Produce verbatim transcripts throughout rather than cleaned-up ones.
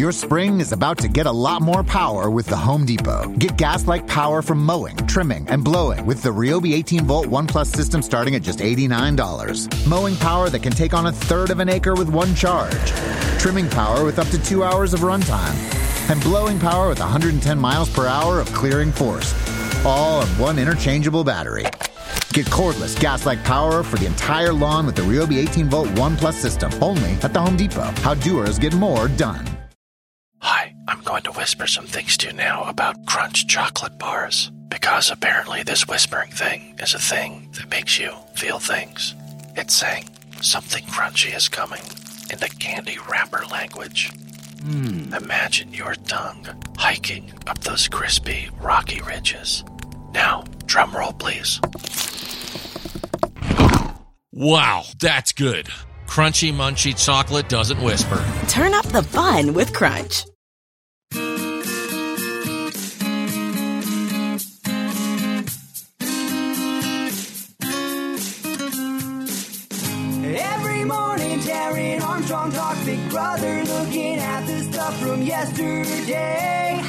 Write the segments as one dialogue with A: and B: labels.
A: Your spring is about to get a lot more power with the Home Depot. Get gas-like power from mowing, trimming, and blowing with the Ryobi eighteen volt One Plus system starting at just eighty-nine dollars. Mowing power that can take on a third of an acre with one charge. Trimming power with up to two hours of runtime. And blowing power with one hundred ten miles per hour of clearing force. All on one interchangeable battery. Get cordless, gas-like power for the entire lawn with the Ryobi eighteen volt One Plus system. Only at the Home Depot. How doers get more done.
B: Hi, I'm going to whisper some things to you now about Crunch chocolate bars. Because apparently this whispering thing is a thing that makes you feel things. It's saying something crunchy is coming in the candy wrapper language. Mm. Imagine your tongue hiking up those crispy, rocky ridges. Now, drum roll, please.
C: Wow, that's good. Crunchy, munchy chocolate doesn't whisper.
D: Turn up the fun with Crunch.
E: Every morning, Darren Armstrong talks Big Brother, looking at the stuff from yesterday.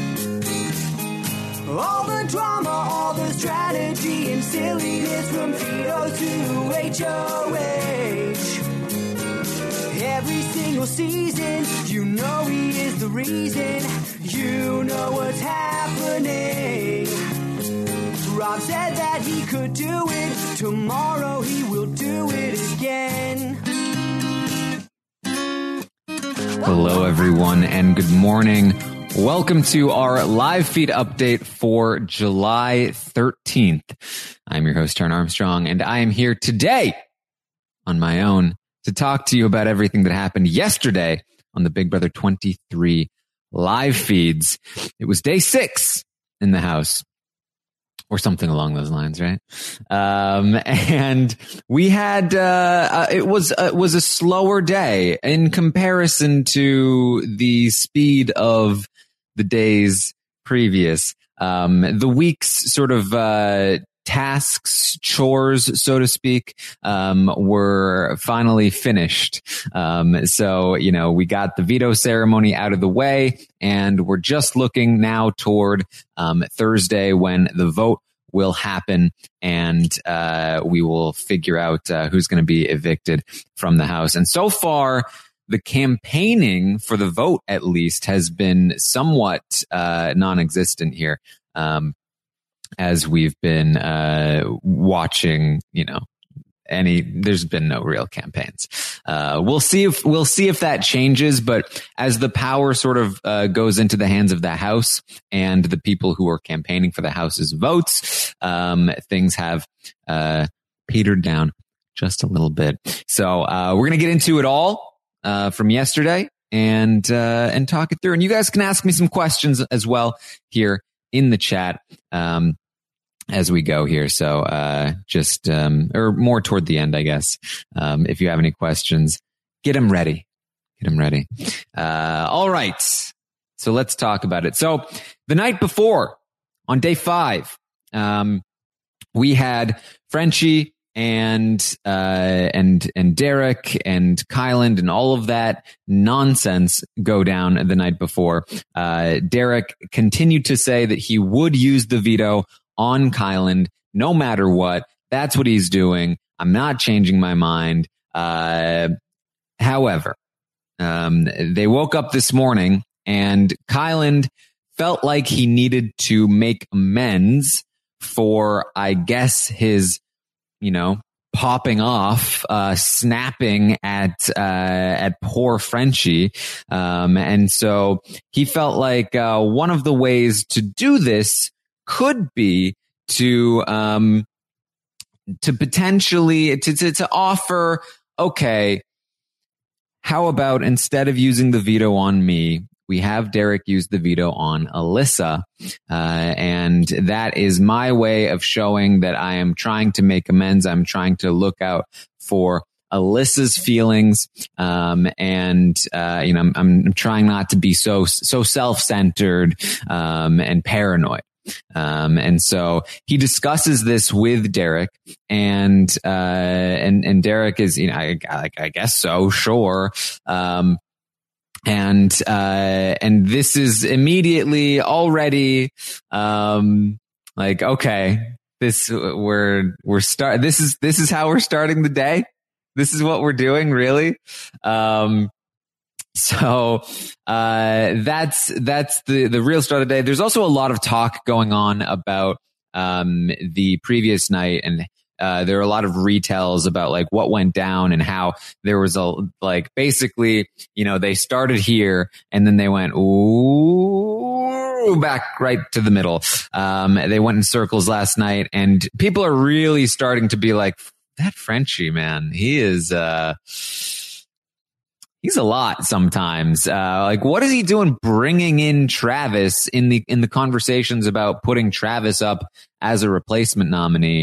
E: All the drama, all the strategy and silliness from Vito to H O H. Every single season, you know he is the reason. You know what's happening. Rob said that he could do it. Tomorrow he will do it again.
F: Hello, everyone, and good morning. Welcome to our live feed update for July thirteenth. I'm your host, Darren Armstrong, and I am here today on my own to talk to you about everything that happened yesterday on the Big Brother twenty-three live feeds. It was day six in the house, or something along those lines, right? Um, and we had, uh, uh it was, uh, it was a slower day in comparison to the speed of the days previous. Um, the week's sort of, uh, tasks, chores, so to speak, um, were finally finished. Um, so, you know, we got the veto ceremony out of the way, and we're just looking now toward, um, Thursday when the vote will happen, and, uh, we will figure out, uh, who's going to be evicted from the house. And so far, the campaigning for the vote, at least, has been somewhat, uh, non-existent here. Um, as we've been uh watching, you know, any there's been no real campaigns. Uh we'll see if we'll see if that changes, but as the power sort of uh goes into the hands of the House and the people who are campaigning for the House's votes, um things have uh petered down just a little bit. So uh we're gonna get into it all uh from yesterday and uh and talk it through. And you guys can ask me some questions as well here in the chat um as we go here. So uh just um or more toward the end, I guess. Um if you have any questions, get them ready. Get them ready. Uh all right. So let's talk about it. So the night before, on day five, um we had Frenchie and uh and and Derek and Kyland and all of that nonsense go down the night before. Uh Derek continued to say that he would use the veto on Kyland no matter what. That's what he's doing. I'm not changing my mind. Uh however, um they woke up this morning and Kyland felt like he needed to make amends for, I guess, his, you know, popping off, uh, snapping at, uh, at poor Frenchie. Um, and so he felt like, uh, one of the ways to do this could be to, um, to potentially, to, to, to offer, okay, how about instead of using the veto on me, we have Derek use the veto on Alyssa. Uh, and that is my way of showing that I am trying to make amends. I'm trying to look out for Alyssa's feelings. Um, and, uh, you know, I'm, I'm trying not to be so, so self-centered, um, and paranoid. Um, and so he discusses this with Derek, and, uh, and, and Derek is, you know, I, I, I guess so, sure. Um, And, uh, and this is immediately already, um, like, okay, this, we're, we're start, this is, this is how we're starting the day. This is what we're doing, really. Um, so, uh, that's, that's the, the real start of the day. There's also a lot of talk going on about, um, the previous night, and Uh, there are a lot of retells about like what went down and how there was a, like, basically, you know, they started here and then they went, ooh, back right to the middle. Um, they went in circles last night, and people are really starting to be like, that Frenchie, man, he is, uh, he's a lot sometimes. Uh, like, what is he doing bringing in Travis in the, in the conversations about putting Travis up as a replacement nominee?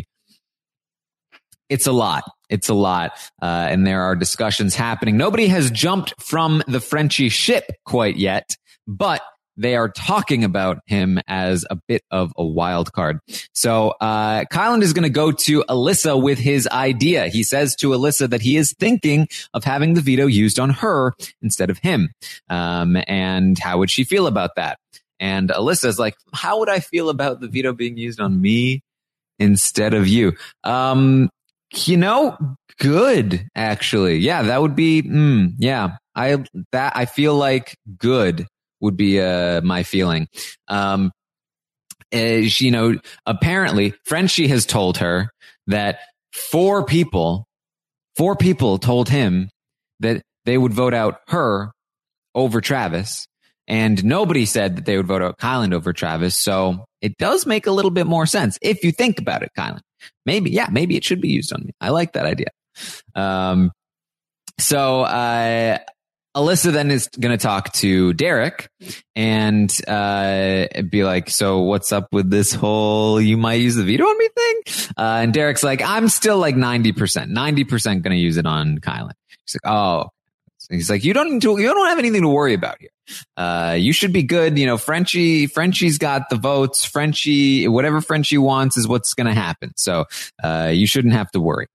F: It's a lot. It's a lot. Uh, and there are discussions happening. Nobody has jumped from the Frenchie ship quite yet, but they are talking about him as a bit of a wild card. So, uh, Kyland is going to go to Alyssa with his idea. He says to Alyssa that he is thinking of having the veto used on her instead of him. Um, and how would she feel about that? And Alyssa is like, how would I feel about the veto being used on me instead of you? Um, You know, good, actually. Yeah, that would be, mm, yeah, I, that, I feel like good would be, uh, my feeling. Um, is, you know, apparently Frenchie has told her that four people, four people told him that they would vote out her over Travis, and nobody said that they would vote out Kyland over Travis. So it does make a little bit more sense if you think about it, Kyland. Maybe, yeah, maybe it should be used on me. I like that idea. Um, so, uh, Alyssa then is going to talk to Derek and, uh, be like, so what's up with this whole, you might use the veto on me thing? Uh, and Derek's like, I'm still like ninety percent, ninety percent going to use it on Kyland. She's like, oh, he's like, you don't need to, you don't have anything to worry about here. Uh, you should be good. You know, Frenchie, Frenchie's got the votes. Frenchie, whatever Frenchie wants is what's going to happen. So, uh, you shouldn't have to worry.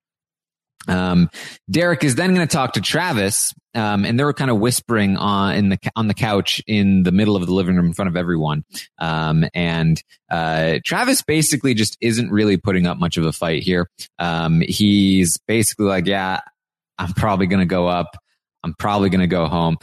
F: Um, Derek is then going to talk to Travis. Um, and they were kind of whispering on, in the, on the couch in the middle of the living room in front of everyone. Um, and, uh, Travis basically just isn't really putting up much of a fight here. Um, he's basically like, yeah, I'm probably going to go up. I'm probably going to go home.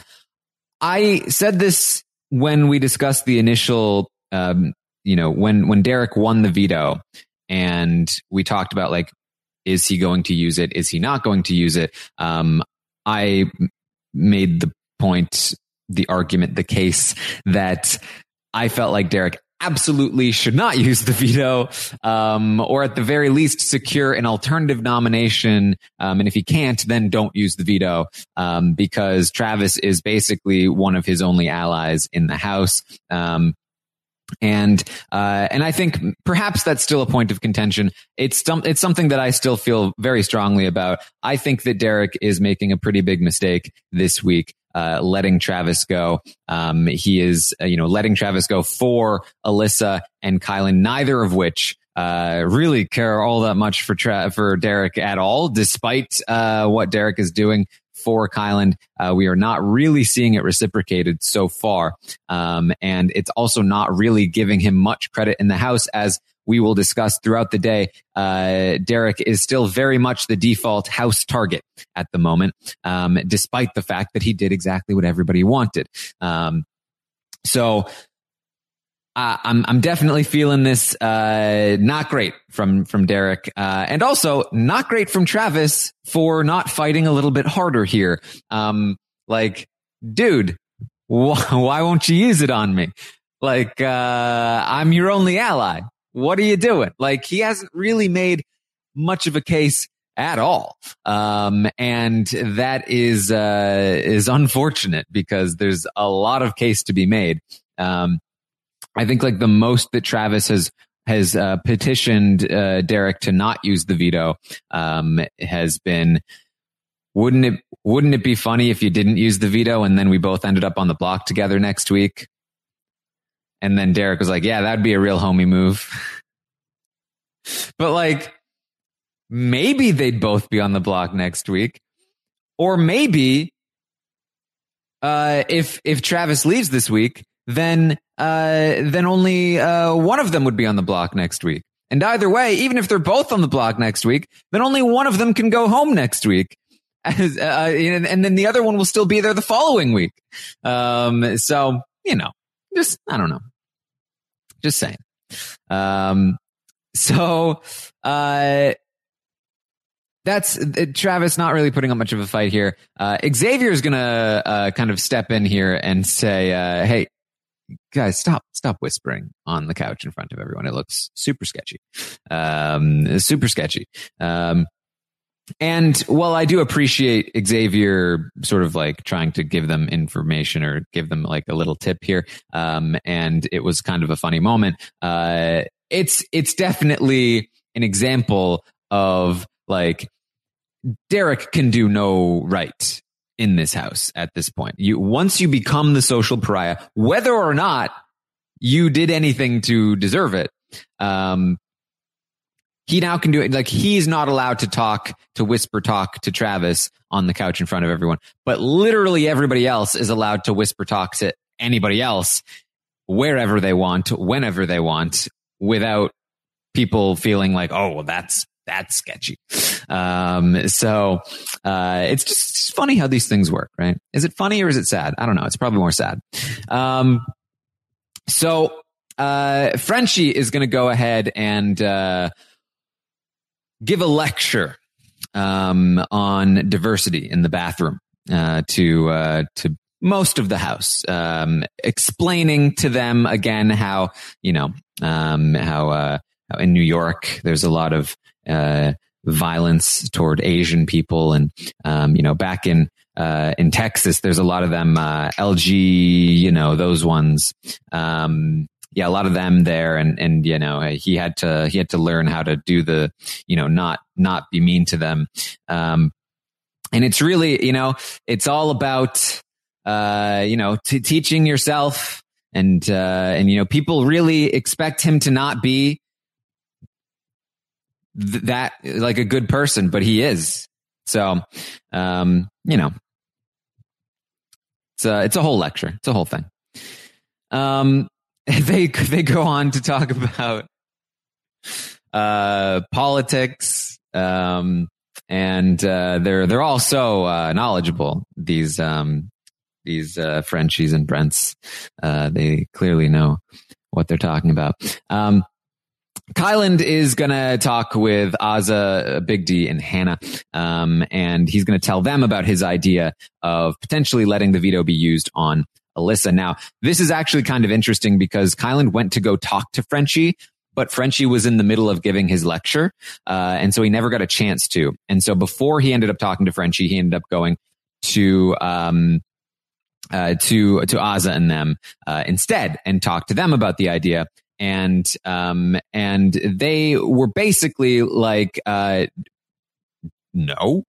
F: I said this when we discussed the initial, um, you know, when, when Derek won the veto, and we talked about like, is he going to use it? Is he not going to use it? Um, I made the point, the argument, the case that I felt like Derek absolutely should not use the veto, um, or at the very least secure an alternative nomination. Um, and if he can't, then don't use the veto, um, because Travis is basically one of his only allies in the House. Um, and, uh, and I think perhaps that's still a point of contention. It's some, it's something that I still feel very strongly about. I think that Derek is making a pretty big mistake this week. Uh, letting Travis go. Um, he is, uh, you know, letting Travis go for Alyssa and Kyland, neither of which, uh, really care all that much for Tra- for Derek at all, despite, uh, what Derek is doing for Kyland. Uh, we are not really seeing it reciprocated so far. Um, and it's also not really giving him much credit in the House, as we will discuss throughout the day. Uh, Derek is still very much the default House target at the moment, um, despite the fact that he did exactly what everybody wanted. Um, so uh, I'm I'm definitely feeling this uh, not great from from Derek, uh, and also not great from Travis for not fighting a little bit harder here. Um, like, dude, wh- why won't you use it on me? Like, uh, I'm your only ally. What are you doing? Like, he hasn't really made much of a case at all. Um, and that is, uh, is unfortunate because there's a lot of case to be made. Um, I think like the most that Travis has, has, uh, petitioned, uh, Derek to not use the veto, um, has been, wouldn't it, wouldn't it be funny if you didn't use the veto and then we both ended up on the block together next week? And then Derek was like, yeah, that'd be a real homie move. But like, maybe they'd both be on the block next week. Or maybe uh, if if Travis leaves this week, then uh, then only uh, one of them would be on the block next week. And either way, even if they're both on the block next week, then only one of them can go home next week. As, uh, and, and then the other one will still be there the following week. Um, so, you know, just, I don't know. Just saying. Um, so, uh, that's uh, Travis not really putting up much of a fight here. Uh, Xavier is going to, uh, kind of step in here and say, uh, hey, guys, stop, stop whispering on the couch in front of everyone. It looks super sketchy. Um, super sketchy. Um, And while I do appreciate Xavier sort of like trying to give them information or give them like a little tip here, um, and it was kind of a funny moment, uh, it's it's definitely an example of like Derek can do no right in this house at this point. You once you become the social pariah, whether or not you did anything to deserve it, um, he now can do it. Like, he's not allowed to talk, to whisper talk to Travis on the couch in front of everyone. But literally everybody else is allowed to whisper talk to anybody else wherever they want, whenever they want, without people feeling like, oh, well, that's, that's sketchy. Um, so, uh, it's just it's funny how these things work, right? Is it funny or is it sad? I don't know. It's probably more sad. Um, so, uh, Frenchie is going to go ahead and, uh, give a lecture um, on diversity in the bathroom uh, to uh, to most of the house, um, explaining to them again how you know um, how, uh, how in New York there's a lot of uh, violence toward Asian people, and um, you know back in uh, in Texas there's a lot of them uh, L G, you know those ones. Um, Yeah, a lot of them there, and and you know he had to he had to learn how to do the you know not not be mean to them, um, and it's really you know it's all about uh, you know t- teaching yourself, and uh, and you know people really expect him to not be th- that like a good person, but he is. So um, you know it's a it's a whole lecture, it's a whole thing. Um. They they go on to talk about uh, politics, um, and uh, they're they're all so uh, knowledgeable. These um, these uh, Frenchies and Brents, uh, they clearly know what they're talking about. Um, Kyland is going to talk with Azah, Big D, and Hannah, um, and he's going to tell them about his idea of potentially letting the veto be used on Alyssa. Now, this is actually kind of interesting because Kyland went to go talk to Frenchie, but Frenchie was in the middle of giving his lecture, uh, and so he never got a chance to. And so before he ended up talking to Frenchie, he ended up going to um, uh, to to Azah and them uh, instead, and talked to them about the idea. And um, and they were basically like, uh, no,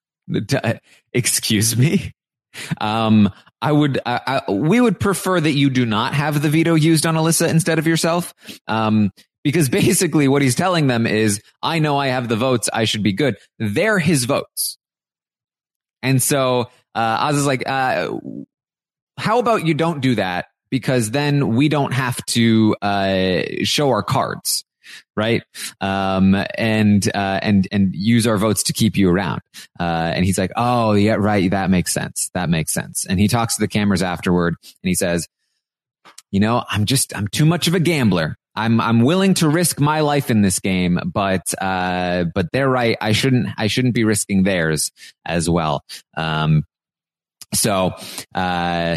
F: excuse me. Um, I would, I, I, we would prefer that you do not have the veto used on Alyssa instead of yourself. Um, because basically what he's telling them is, I know I have the votes. I should be good. They're his votes. And so, uh, Azah's like, uh, how about you don't do that? Because then we don't have to, uh, show our cards. Right. Um, and, uh, and, and use our votes to keep you around. Uh, and he's like, oh, yeah, right. That makes sense. That makes sense. And he talks to the cameras afterward and he says, you know, I'm just, I'm too much of a gambler. I'm, I'm willing to risk my life in this game, but, uh, but they're right. I shouldn't, I shouldn't be risking theirs as well. Um, so, uh,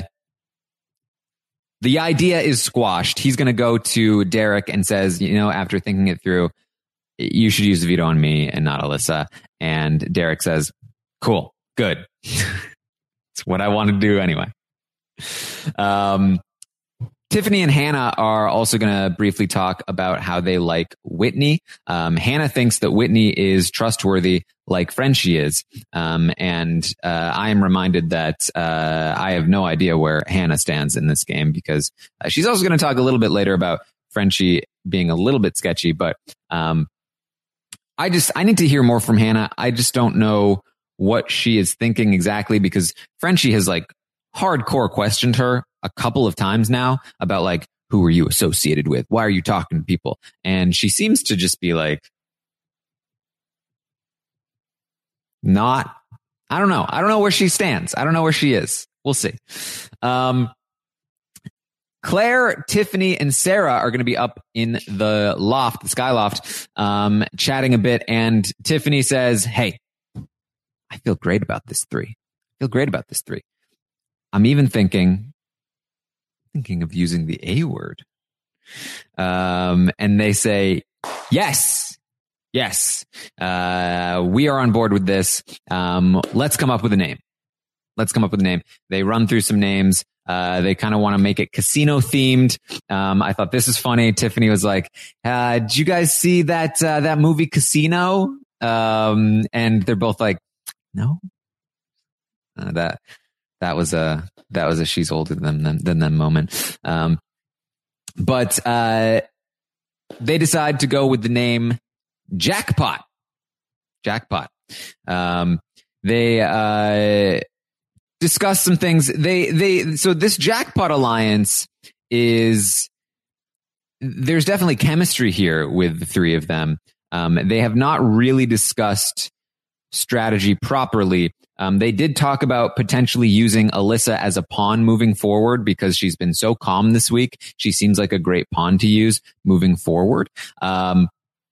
F: the idea is squashed. He's going to go to Derek and says, you know, after thinking it through, you should use the veto on me and not Alyssa. And Derek says, cool, good. It's what I want to do anyway. Um, Tiffany and Hannah are also going to briefly talk about how they like Whitney. Um, Hannah thinks that Whitney is trustworthy like Frenchie is. Um, and uh, I am reminded that uh, I have no idea where Hannah stands in this game, because uh, she's also going to talk a little bit later about Frenchie being a little bit sketchy. But um, I just I need to hear more from Hannah. I just don't know what she is thinking exactly, because Frenchie has like hardcore questioned her a couple of times now about like, who are you associated with? Why are you talking to people? And she seems to just be like, not, I don't know. I don't know where she stands. I don't know where she is. We'll see. Um, Claire, Tiffany, and Sarah are going to be up in the loft, the sky loft, um, chatting a bit. And Tiffany says, hey, I feel great about this three. I feel great about this three. I'm even thinking, thinking of using the A word. Um, and they say, yes, yes, uh, we are on board with this. Um, let's come up with a name. Let's come up with a name. They run through some names. Uh, they kind of want to make it casino themed. Um, I thought this is funny. Tiffany was like, uh, did you guys see that, uh, that movie Casino? Um, and they're both like, no, uh, that, that was a, that was a she's older than them, than them moment. Um, but, uh, they decide to go with the name Jackpot. Jackpot. Um, they, uh, discuss some things. They, they, so this Jackpot Alliance is, there's definitely chemistry here with the three of them. Um, they have not really discussed strategy properly. Um, they did talk about potentially using Alyssa as a pawn moving forward because she's been so calm this week. She seems like a great pawn to use moving forward. Um,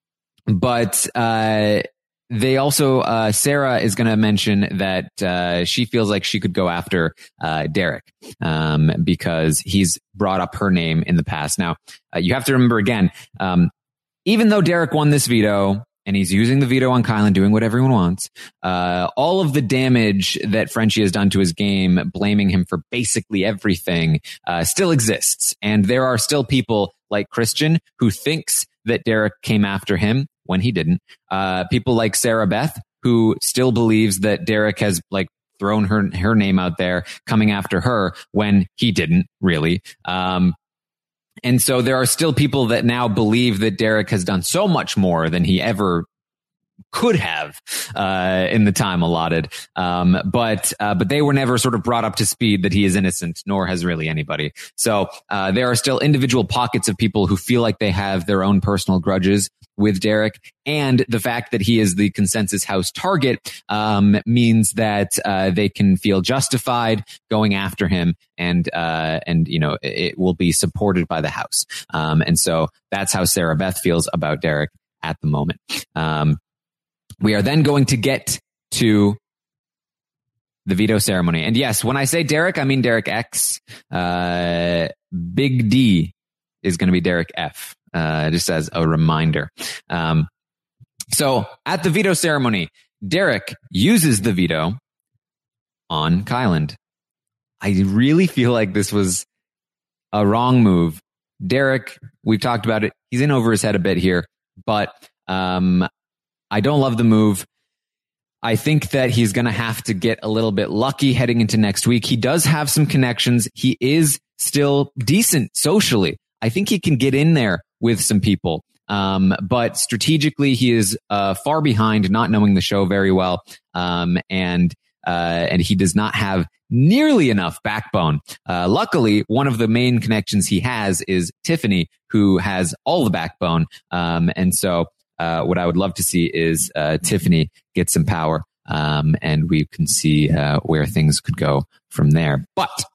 F: but, uh, They also, uh, Sarah is going to mention that, uh, she feels like she could go after, uh, Derek, um, because he's brought up her name in the past. Now, uh, you have to remember again, um, even though Derek won this veto and he's using the veto on Kyland, doing what everyone wants, uh, all of the damage that Frenchie has done to his game, blaming him for basically everything, uh, still exists. And there are still people like Christian who thinks that Derek came after him when he didn't. Uh, people like Sarah Beth, who still believes that Derek has like thrown her, her name out there coming after her when he didn't really. Um, and so there are still people that now believe that Derek has done so much more than he ever could have, uh, in the time allotted. Um, but, uh, but they were never sort of brought up to speed that he is innocent, nor has really anybody. So, uh, there are still individual pockets of people who feel like they have their own personal grudges with Derek, and the fact that he is the consensus house target, um, means that, uh, they can feel justified going after him, and, uh, and, you know, it will be supported by the house. Um, and so that's how Sarah Beth feels about Derek at the moment. Um, We are then going to get to the veto ceremony. And yes, when I say Derek, I mean Derek X. Uh, Big D is going to be Derek F, uh, just as a reminder. Um, so at the veto ceremony, Derek uses the veto on Kyland. I really feel like this was a wrong move. Derek, we've talked about it. He's in over his head a bit here, but, um, I don't love the move. I think that he's going to have to get a little bit lucky heading into next week. He does have some connections. He is still decent socially. I think he can get in there with some people. Um, but strategically, he is uh, far behind, not knowing the show very well. Um, and uh, and he does not have nearly enough backbone. Uh, luckily, one of the main connections he has is Tiffany, who has all the backbone. Um, and so Uh, what I would love to see is uh, Tiffany get some power, um, and we can see uh, where things could go from there. But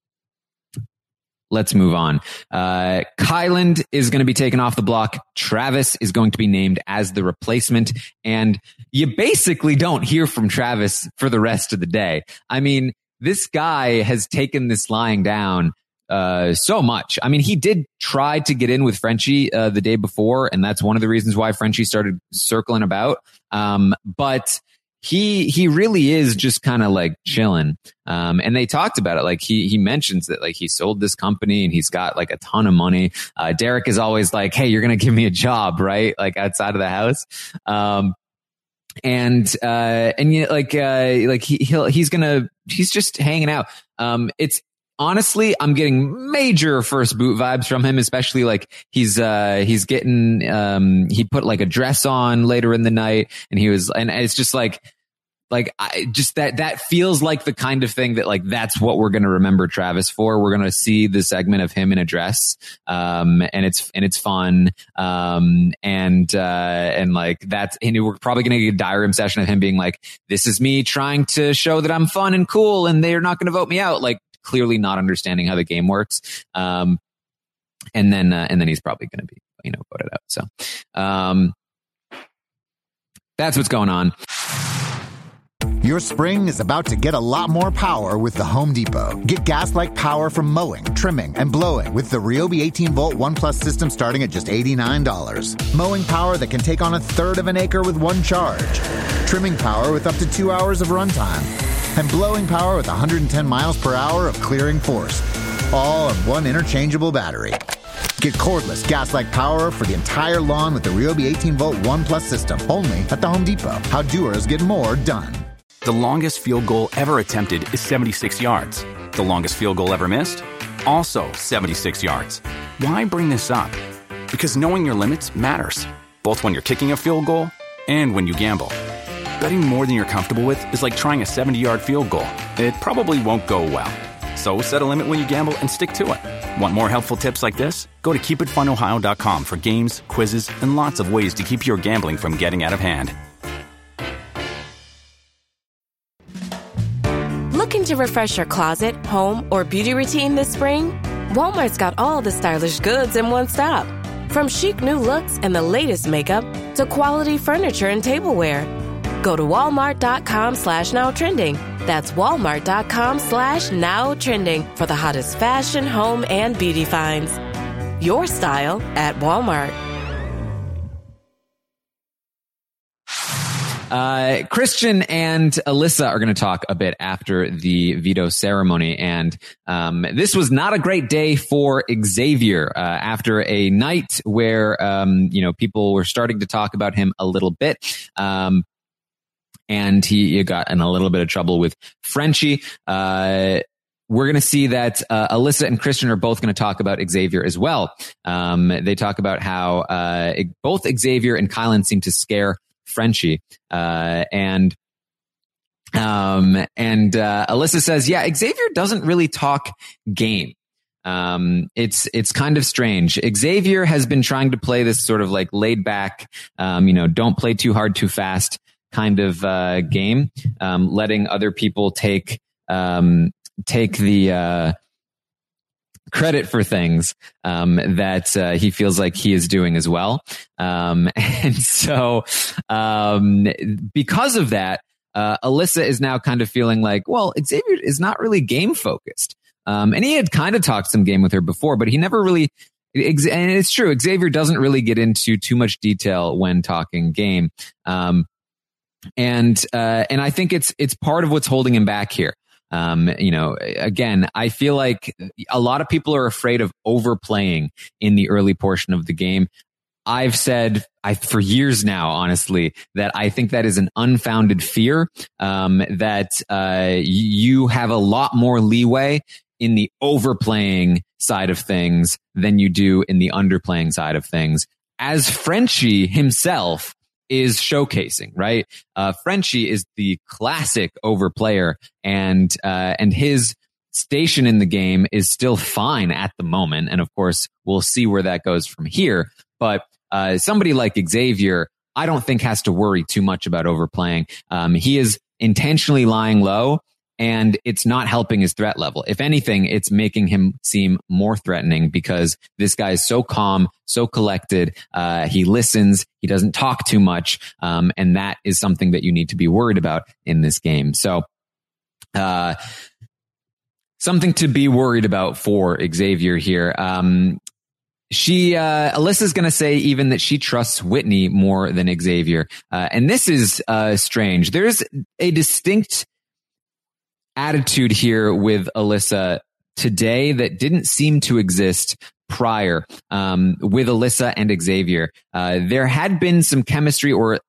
F: let's move on. Uh, Kyland is going to be taken off the block. Travis is going to be named as the replacement, and you basically don't hear from Travis for the rest of the day. I mean, this guy has taken this lying down Uh, so much. I mean, he did try to get in with Frenchie, uh, the day before, and that's one of the reasons why Frenchie started circling about. Um, but he, he really is just kind of like chilling. Um, and they talked about it. Like he, he mentions that like he sold this company and he's got like a ton of money. Uh, Derek is always like, hey, you're going to give me a job, right? Like outside of the house. Um, and, uh, and you know, like, uh, like he, he'll, he's gonna, he's just hanging out. Um, it's, Honestly, I'm getting major first boot vibes from him, especially like he's, uh, he's getting, um, he put like a dress on later in the night and he was, and it's just like, like I just that that feels like the kind of thing that like that's what we're going to remember Travis for. We're going to see the segment of him in a dress, um, and it's and it's fun, um, and uh, and like that's and we're probably going to get a diary session of him being like, "This is me trying to show that I'm fun and cool, and they're not going to vote me out." Like clearly not understanding how the game works, um, and then uh, and then he's probably going to be you know voted out. So um, that's what's going on.
A: Your spring is about to get a lot more power with the Home Depot. Get gas-like power from mowing, trimming, and blowing with the Ryobi eighteen volt One Plus system starting at just eighty-nine dollars. Mowing power that can take on a third of an acre with one charge. Trimming power with up to two hours of runtime. And blowing power with one hundred ten miles per hour of clearing force. All on one interchangeable battery. Get cordless gas-like power for the entire lawn with the Ryobi eighteen volt One Plus system. Only at the Home Depot. How doers get more done.
G: The longest field goal ever attempted is seventy-six yards. The longest field goal ever missed? Also seventy-six yards. Why bring this up? Because knowing your limits matters, both when you're kicking a field goal and when you gamble. Betting more than you're comfortable with is like trying a seventy-yard field goal. It probably won't go well. So set a limit when you gamble and stick to it. Want more helpful tips like this? Go to keep it fun ohio dot com for games, quizzes, and lots of ways to keep your gambling from getting out of hand.
H: Looking to refresh your closet, home, or beauty routine this spring? Walmart's got all the stylish goods in one stop. From chic new looks and the latest makeup to quality furniture and tableware. Go to walmart.com slash now trending. That's walmart.com slash now trending for the hottest fashion, home, and beauty finds. Your style at Walmart.
F: Uh, Christian and Alyssa are going to talk a bit after the veto ceremony. And um, this was not a great day for Xavier uh, after a night where, um, you know, people were starting to talk about him a little bit. Um, and he, he got in a little bit of trouble with Frenchie. Uh, We're going to see that uh, Alyssa and Christian are both going to talk about Xavier as well. Um, they talk about how uh, it, both Xavier and Kylan seem to scare Frenchie. Uh, and, um, and, uh, Alyssa says, yeah, Xavier doesn't really talk game. Um, it's, it's kind of strange. Xavier has been trying to play this sort of like laid back, um, you know, don't play too hard, too fast kind of, uh, game, um, letting other people take, um, take the, uh, credit for things um, that uh, he feels like he is doing as well. Um, and so um, because of that, uh, Alyssa is now kind of feeling like, well, Xavier is not really game focused. Um, and he had kind of talked some game with her before, but he never really, and it's true, Xavier doesn't really get into too much detail when talking game. Um, and uh, and I think it's it's part of what's holding him back here. Um, you know, again, I feel like a lot of people are afraid of overplaying in the early portion of the game. I've said I, for years now, honestly, that I think that is an unfounded fear, um, that uh, you have a lot more leeway in the overplaying side of things than you do in the underplaying side of things. As Frenchie himself is showcasing, right? Uh, Frenchie is the classic overplayer, and uh, and his station in the game is still fine at the moment. And of course, we'll see where that goes from here. But uh, somebody like Xavier, I don't think has to worry too much about overplaying. Um, he is intentionally lying low, and it's not helping his threat level. If anything, it's making him seem more threatening because this guy is so calm, so collected. Uh, he listens. He doesn't talk too much. Um, and that is something that you need to be worried about in this game. So, uh, something to be worried about for Xavier here. Um, She, uh, Alyssa's going to say even that she trusts Whitney more than Xavier. Uh, and this is, uh, strange. There's a distinct attitude here with Alyssa today that didn't seem to exist prior, um, with Alyssa and Xavier. Uh, there had been some chemistry or a,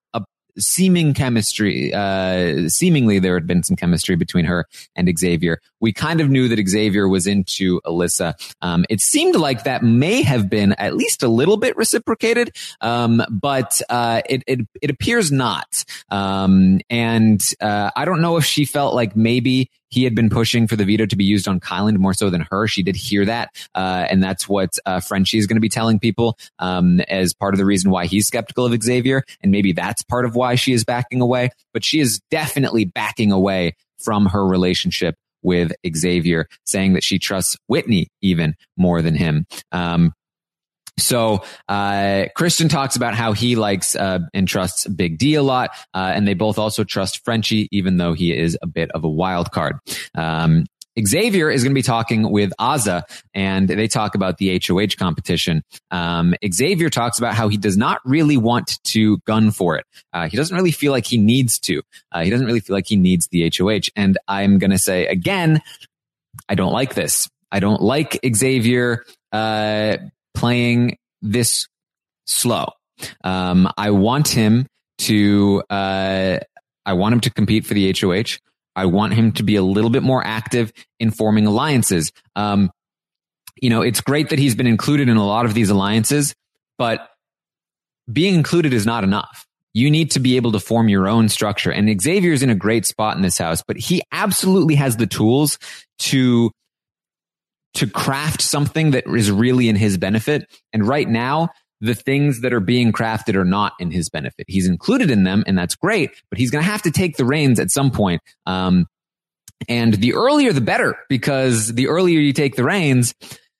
F: seeming chemistry, uh, seemingly there had been some chemistry between her and Xavier. We kind of knew that Xavier was into Alyssa. Um, it seemed like that may have been at least a little bit reciprocated, um, but uh, it, it it appears not. Um, and uh, I don't know if she felt like maybe he had been pushing for the veto to be used on Kyland more so than her. She did hear that, uh, and that's what uh, Frenchie is going to be telling people um, as part of the reason why he's skeptical of Xavier, and maybe that's part of why she is backing away. But she is definitely backing away from her relationship with Xavier, saying that she trusts Whitney even more than him. Um, So uh Christian talks about how he likes uh, and trusts Big D a lot, uh, and they both also trust Frenchie, even though he is a bit of a wild card. Um, Xavier is going to be talking with Azah, and they talk about the H O H competition. Um, Xavier talks about how he does not really want to gun for it. Uh, he doesn't really feel like he needs to. Uh, he doesn't really feel like he needs the H O H. And I'm going to say again, I don't like this. I don't like Xavier uh playing this slow. Um, I want him to, uh, I want him to compete for the H O H. I want him to be a little bit more active in forming alliances. Um, you know, it's great that he's been included in a lot of these alliances, but being included is not enough. You need to be able to form your own structure. And Xavier's in a great spot in this house, but he absolutely has the tools to to craft something that is really in his benefit. And right now, the things that are being crafted are not in his benefit. He's included in them, and that's great, but he's going to have to take the reins at some point. Um, and the earlier, the better, because the earlier you take the reins,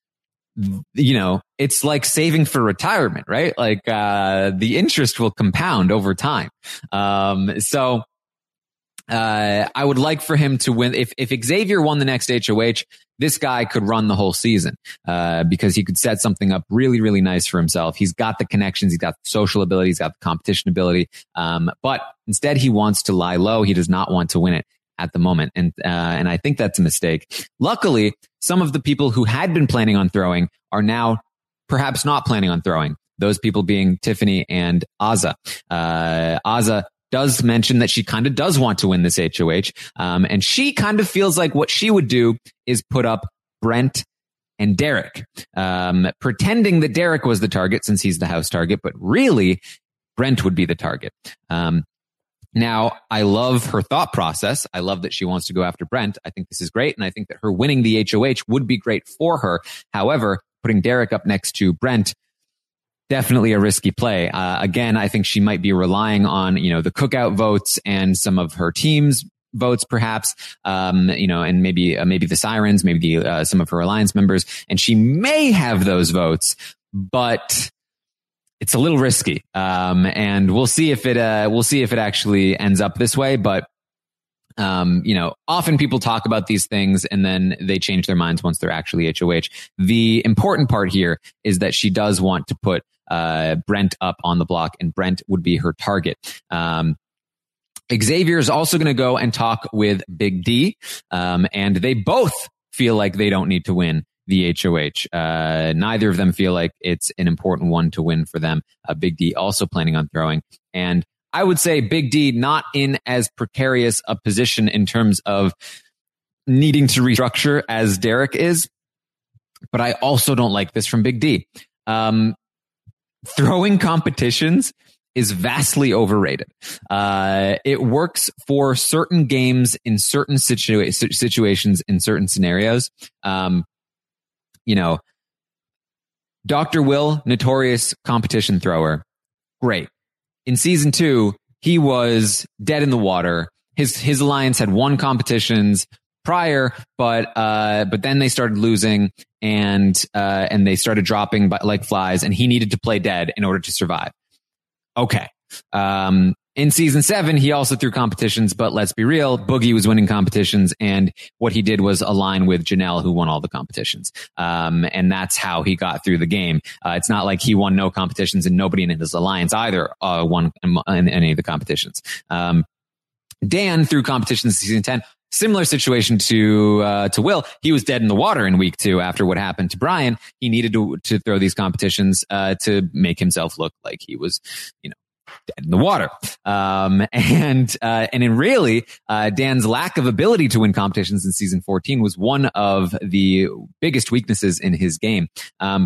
F: you know, it's like saving for retirement, right? Like, uh, the interest will compound over time. Um, so, Uh, I would like for him to win. If, if Xavier won the next H O H, this guy could run the whole season, uh, because he could set something up really, really nice for himself. He's got the connections. He's got the social ability. He's got the competition ability. Um, but instead he wants to lie low. He does not want to win it at the moment. And, uh, and I think that's a mistake. Luckily, some of the people who had been planning on throwing are now perhaps not planning on throwing. Those people being Tiffany and Azah. Uh, Azah does mention that she kind of does want to win this H O H. Um, and she kind of feels like what she would do is put up Brent and Derek, um, pretending that Derek was the target since he's the house target, but really Brent would be the target. Um, now I love her thought process. I love that she wants to go after Brent. I think this is great. And I think that her winning the H O H would be great for her. However, putting Derek up next to Brent, definitely a risky play. Uh, again, I think she might be relying on, you know, the cookout votes and some of her team's votes, perhaps, um, you know, and maybe, uh, maybe the Sirens, maybe the, uh, some of her alliance members. And she may have those votes, but it's a little risky. Um, and we'll see if it, uh, we'll see if it actually ends up this way. But, um, you know, often people talk about these things and then they change their minds once they're actually H O H. The important part here is that she does want to put Uh, Brent up on the block, and Brent would be her target. Um, Xavier is also going to go and talk with Big D, um, and they both feel like they don't need to win the H O H. Uh, neither of them feel like it's an important one to win for them. Uh, Big D also planning on throwing, and I would say Big D not in as precarious a position in terms of needing to restructure as Derek is, but I also don't like this from Big D. Um, Throwing competitions is vastly overrated. Uh, it works for certain games in certain situa- situations, in certain scenarios. Um, you know, Doctor Will, notorious competition thrower. Great. In season two, he was dead in the water. His, his alliance had won competitions prior, but, uh, but then they started losing and, uh, and they started dropping by, like flies, and he needed to play dead in order to survive. Okay. Um, in season seven, he also threw competitions, but let's be real, Boogie was winning competitions, and what he did was align with Janelle, who won all the competitions. Um, and that's how he got through the game. Uh, it's not like he won no competitions and nobody in his alliance either, uh, won in any of the competitions. Um, Dan threw competitions in season ten. Similar situation to, uh, to Will. He was dead in the water in week two after what happened to Brian. He needed to, to throw these competitions, uh, to make himself look like he was, you know, dead in the water. Um, and, uh, and in really, uh, Dan's lack of ability to win competitions in season fourteen was one of the biggest weaknesses in his game. Um,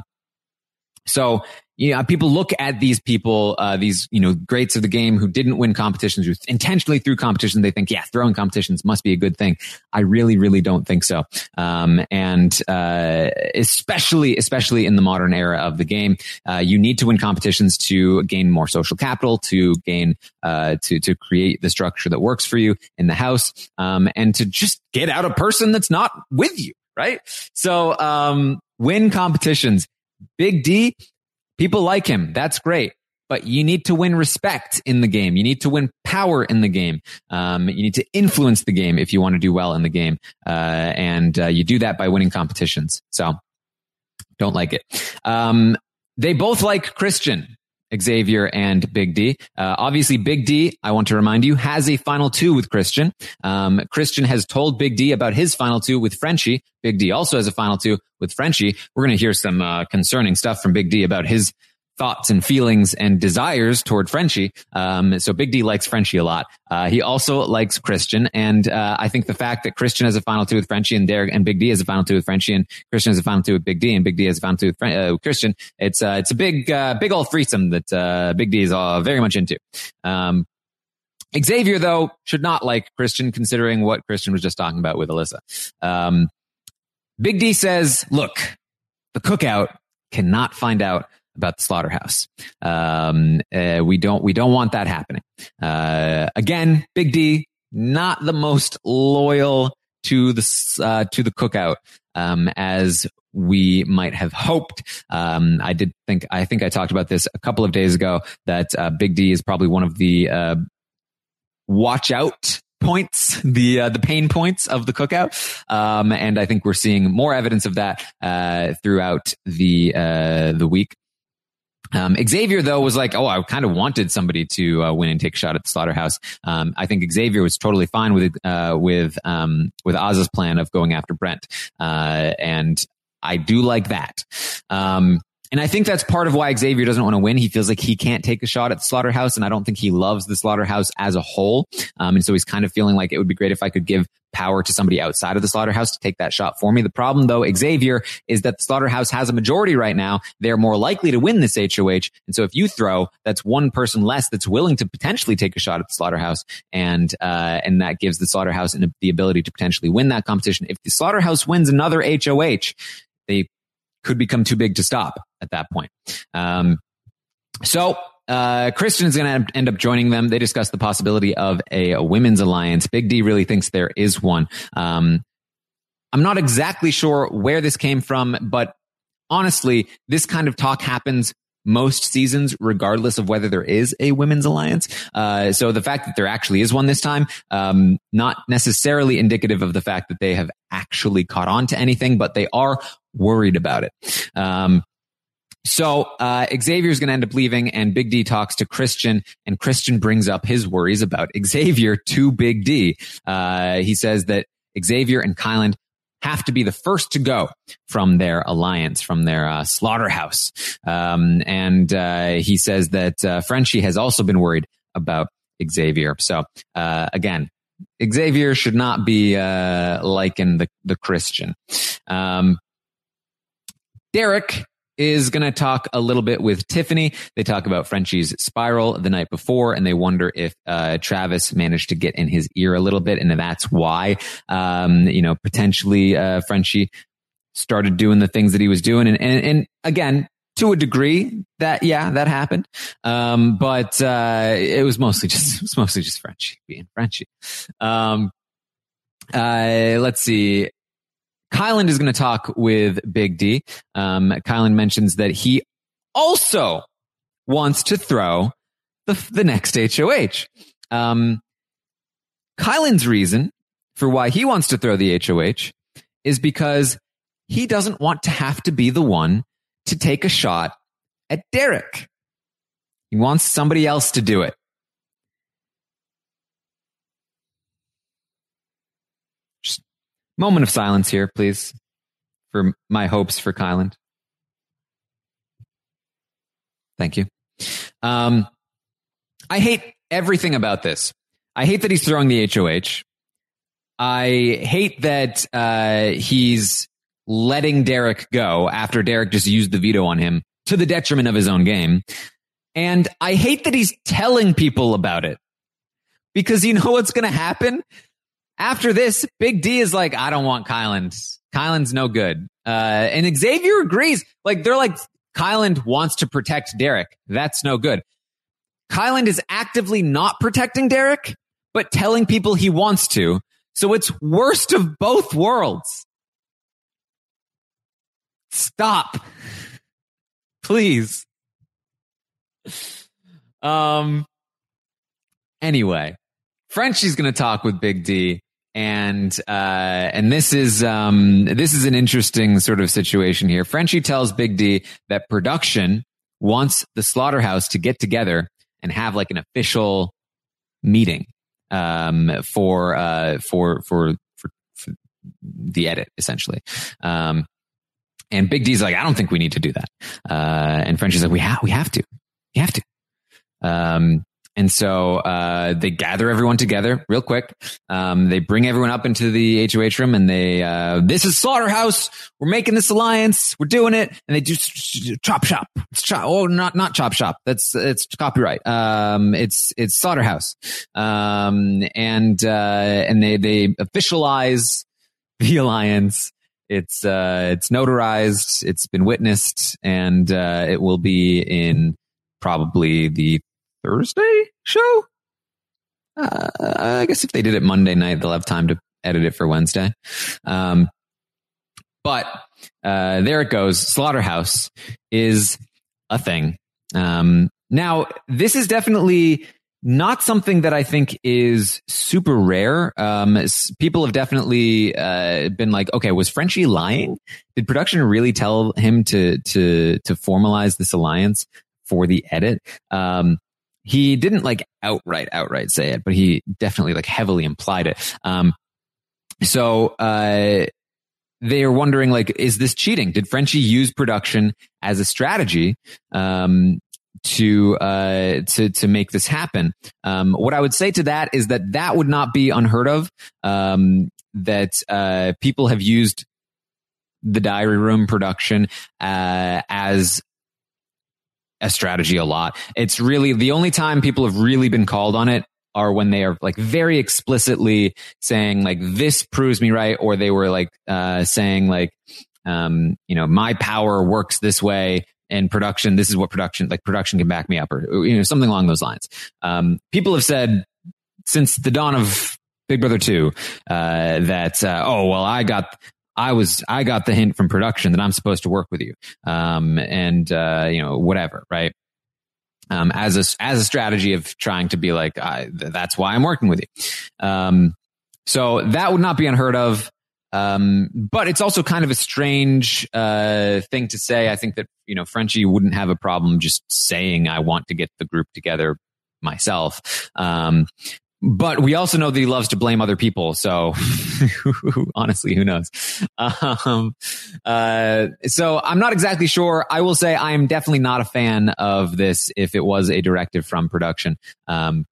F: so, you know, people look at these people, uh, these, you know, greats of the game who didn't win competitions, who intentionally threw competitions. They think, yeah, throwing competitions must be a good thing. I really, really don't think so. Um, and, uh, especially, especially in the modern era of the game, uh, you need to win competitions to gain more social capital, to gain, uh, to, to create the structure that works for you in the house, um, and to just get out a person that's not with you, right? So, um, win competitions. Big D, people like him. That's great. But you need to win respect in the game. You need to win power in the game. Um, you need to influence the game if you want to do well in the game. Uh, and uh, you do that by winning competitions. So don't like it. Um, they both like Christian, Xavier and Big D. Uh, obviously, Big D, I want to remind you, has a final two with Christian. Um, Christian has told Big D about his final two with Frenchie. Big D also has a final two with Frenchie. We're going to hear some uh, concerning stuff from Big D about his thoughts and feelings and desires toward Frenchie. Um, so Big D likes Frenchie a lot. Uh, he also likes Christian. And, uh, I think the fact that Christian has a final two with Frenchie and Derek and Big D has a final two with Frenchie and Christian has a final two with Big D and Big D has a final two with, Fren- uh, with Christian. It's, uh, it's a big, uh, big old threesome that, uh, Big D is uh, very much into. Um, Xavier, though, should not like Christian, considering what Christian was just talking about with Alyssa. Um, Big D says, look, the cookout cannot find out about the slaughterhouse. Um, uh, we don't, we don't want that happening. Uh, again, Big D, not the most loyal to the, uh, to the cookout, um, as we might have hoped. Um, I did think, I think I talked about this a couple of days ago that, uh, Big D is probably one of the, uh, watch out points, the uh, the pain points of the cookout, um, and I think we're seeing more evidence of that uh, throughout the uh, the week. Um, Xavier, though, was like, oh, I kind of wanted somebody to uh, win and take a shot at the slaughterhouse. Um, I think Xavier was totally fine with uh, with um, with Oz's plan of going after Brent, uh, and I do like that. Um, And I think that's part of why Xavier doesn't want to win. He feels like he can't take a shot at the slaughterhouse, and I don't think he loves the slaughterhouse as a whole. Um, and so he's kind of feeling like it would be great if I could give power to somebody outside of the slaughterhouse to take that shot for me. The problem, though, Xavier, is that the slaughterhouse has a majority right now. They're more likely to win this H O H. And so if you throw, that's one person less that's willing to potentially take a shot at the slaughterhouse. And, uh, and that gives the slaughterhouse the ability to potentially win that competition. If the slaughterhouse wins another H O H, they could become too big to stop at that point. Um, so, uh, Christian is going to end up joining them. They discuss the possibility of a, a women's alliance. Big D really thinks there is one. Um, I'm not exactly sure where this came from, but honestly, this kind of talk happens most seasons, regardless of whether there is a women's alliance. Uh, so the fact that there actually is one this time, um, not necessarily indicative of the fact that they have actually caught on to anything, but they are worried about it. Um, So, uh, Xavier is going to end up leaving, and Big D talks to Christian, and Christian brings up his worries about Xavier to Big D. Uh, he says that Xavier and Kyland have to be the first to go from their alliance, from their uh, slaughterhouse. Um, and uh, he says that uh, Frenchie has also been worried about Xavier. So, uh, again, Xavier should not be uh, liking the, the Christian. Um, Derek is going to talk a little bit with Tiffany. They talk about Frenchie's spiral the night before, and they wonder if uh, Travis managed to get in his ear a little bit, and that's why, um, you know, potentially uh, Frenchie started doing the things that he was doing. And, and, and again, to a degree, that yeah, that happened, um, but uh, it was mostly just it was mostly just Frenchie being Frenchie. Um, uh, let's see. Kyland is going to talk with Big D. Um, Kyland mentions that he also wants to throw the, the next H O H. Um, Kyland's reason for why he wants to throw the H O H is because he doesn't want to have to be the one to take a shot at Derek. He wants somebody else to do it. Moment of silence here, please, for my hopes for Kyland. Thank you. Um, I hate everything about this. I hate that he's throwing the H O H. I hate that uh, he's letting Derek go after Derek just used the veto on him to the detriment of his own game. And I hate that he's telling people about it, because you know what's going to happen? After this, Big D is like, I don't want Kyland. Kyland's no good. Uh, and Xavier agrees. Like, they're like, Kyland wants to protect Derek. That's no good. Kyland is actively not protecting Derek, but telling people he wants to. So it's worst of both worlds. Stop. Please. Um. Anyway, Frenchie's going to talk with Big D, and uh, and this is um this is an interesting sort of situation here. Frenchie tells Big D that production wants the Slaughterhouse to get together and have like an official meeting um for uh for for for, for the edit, essentially. Um. And Big D's like, I don't think we need to do that. Uh, and Frenchie's like, we have, we have to, we have to. Um, and so, uh, they gather everyone together real quick. Um, they bring everyone up into the H O H room, and they, uh, this is Slaughterhouse. We're making this alliance. We're doing it. And they do chop shop. It's chop. Oh, not, not chop shop. That's, it's copyright. Um, it's, it's Slaughterhouse. Um, and, uh, and they, they officialize the alliance. It's uh, it's notarized, it's been witnessed, and uh, it will be in probably the Thursday show. Uh, I guess if they did it Monday night, they'll have time to edit it for Wednesday. Um, but uh, there it goes. Slaughterhouse is a thing. Um, now, this is definitely not something that I think is super rare. Um, people have definitely uh, been like, okay, was Frenchie lying? Did production really tell him to to to formalize this alliance for the edit? Um, he didn't like outright outright say it, but he definitely like heavily implied it. Um, so uh, they are wondering, like, is this cheating? Did Frenchie use production as a strategy? Um, to uh to to make this happen? Um what I would say to that is that that would not be unheard of. Um that uh people have used the diary room production uh as a strategy a lot. It's really the only time people have really been called on it are when they are like very explicitly saying like, this proves me right, or they were like uh saying like um you know, my power works this way. And production, this is what production, like production can back me up, or, you know, something along those lines. Um, people have said since the dawn of Big Brother two, uh, that, uh, oh, well, I got, I was, I got the hint from production that I'm supposed to work with you. Um, and, uh, you know, whatever, right? Um, as a, as a strategy of trying to be like, I, th- that's why I'm working with you. Um, so that would not be unheard of. Um, but it's also kind of a strange, uh, thing to say. I think that, you know, Frenchie wouldn't have a problem just saying, I want to get the group together myself. Um, but we also know that he loves to blame other people. So honestly, who knows? Um, uh, so I'm not exactly sure. I will say I am definitely not a fan of this if it was a directive from production. Um,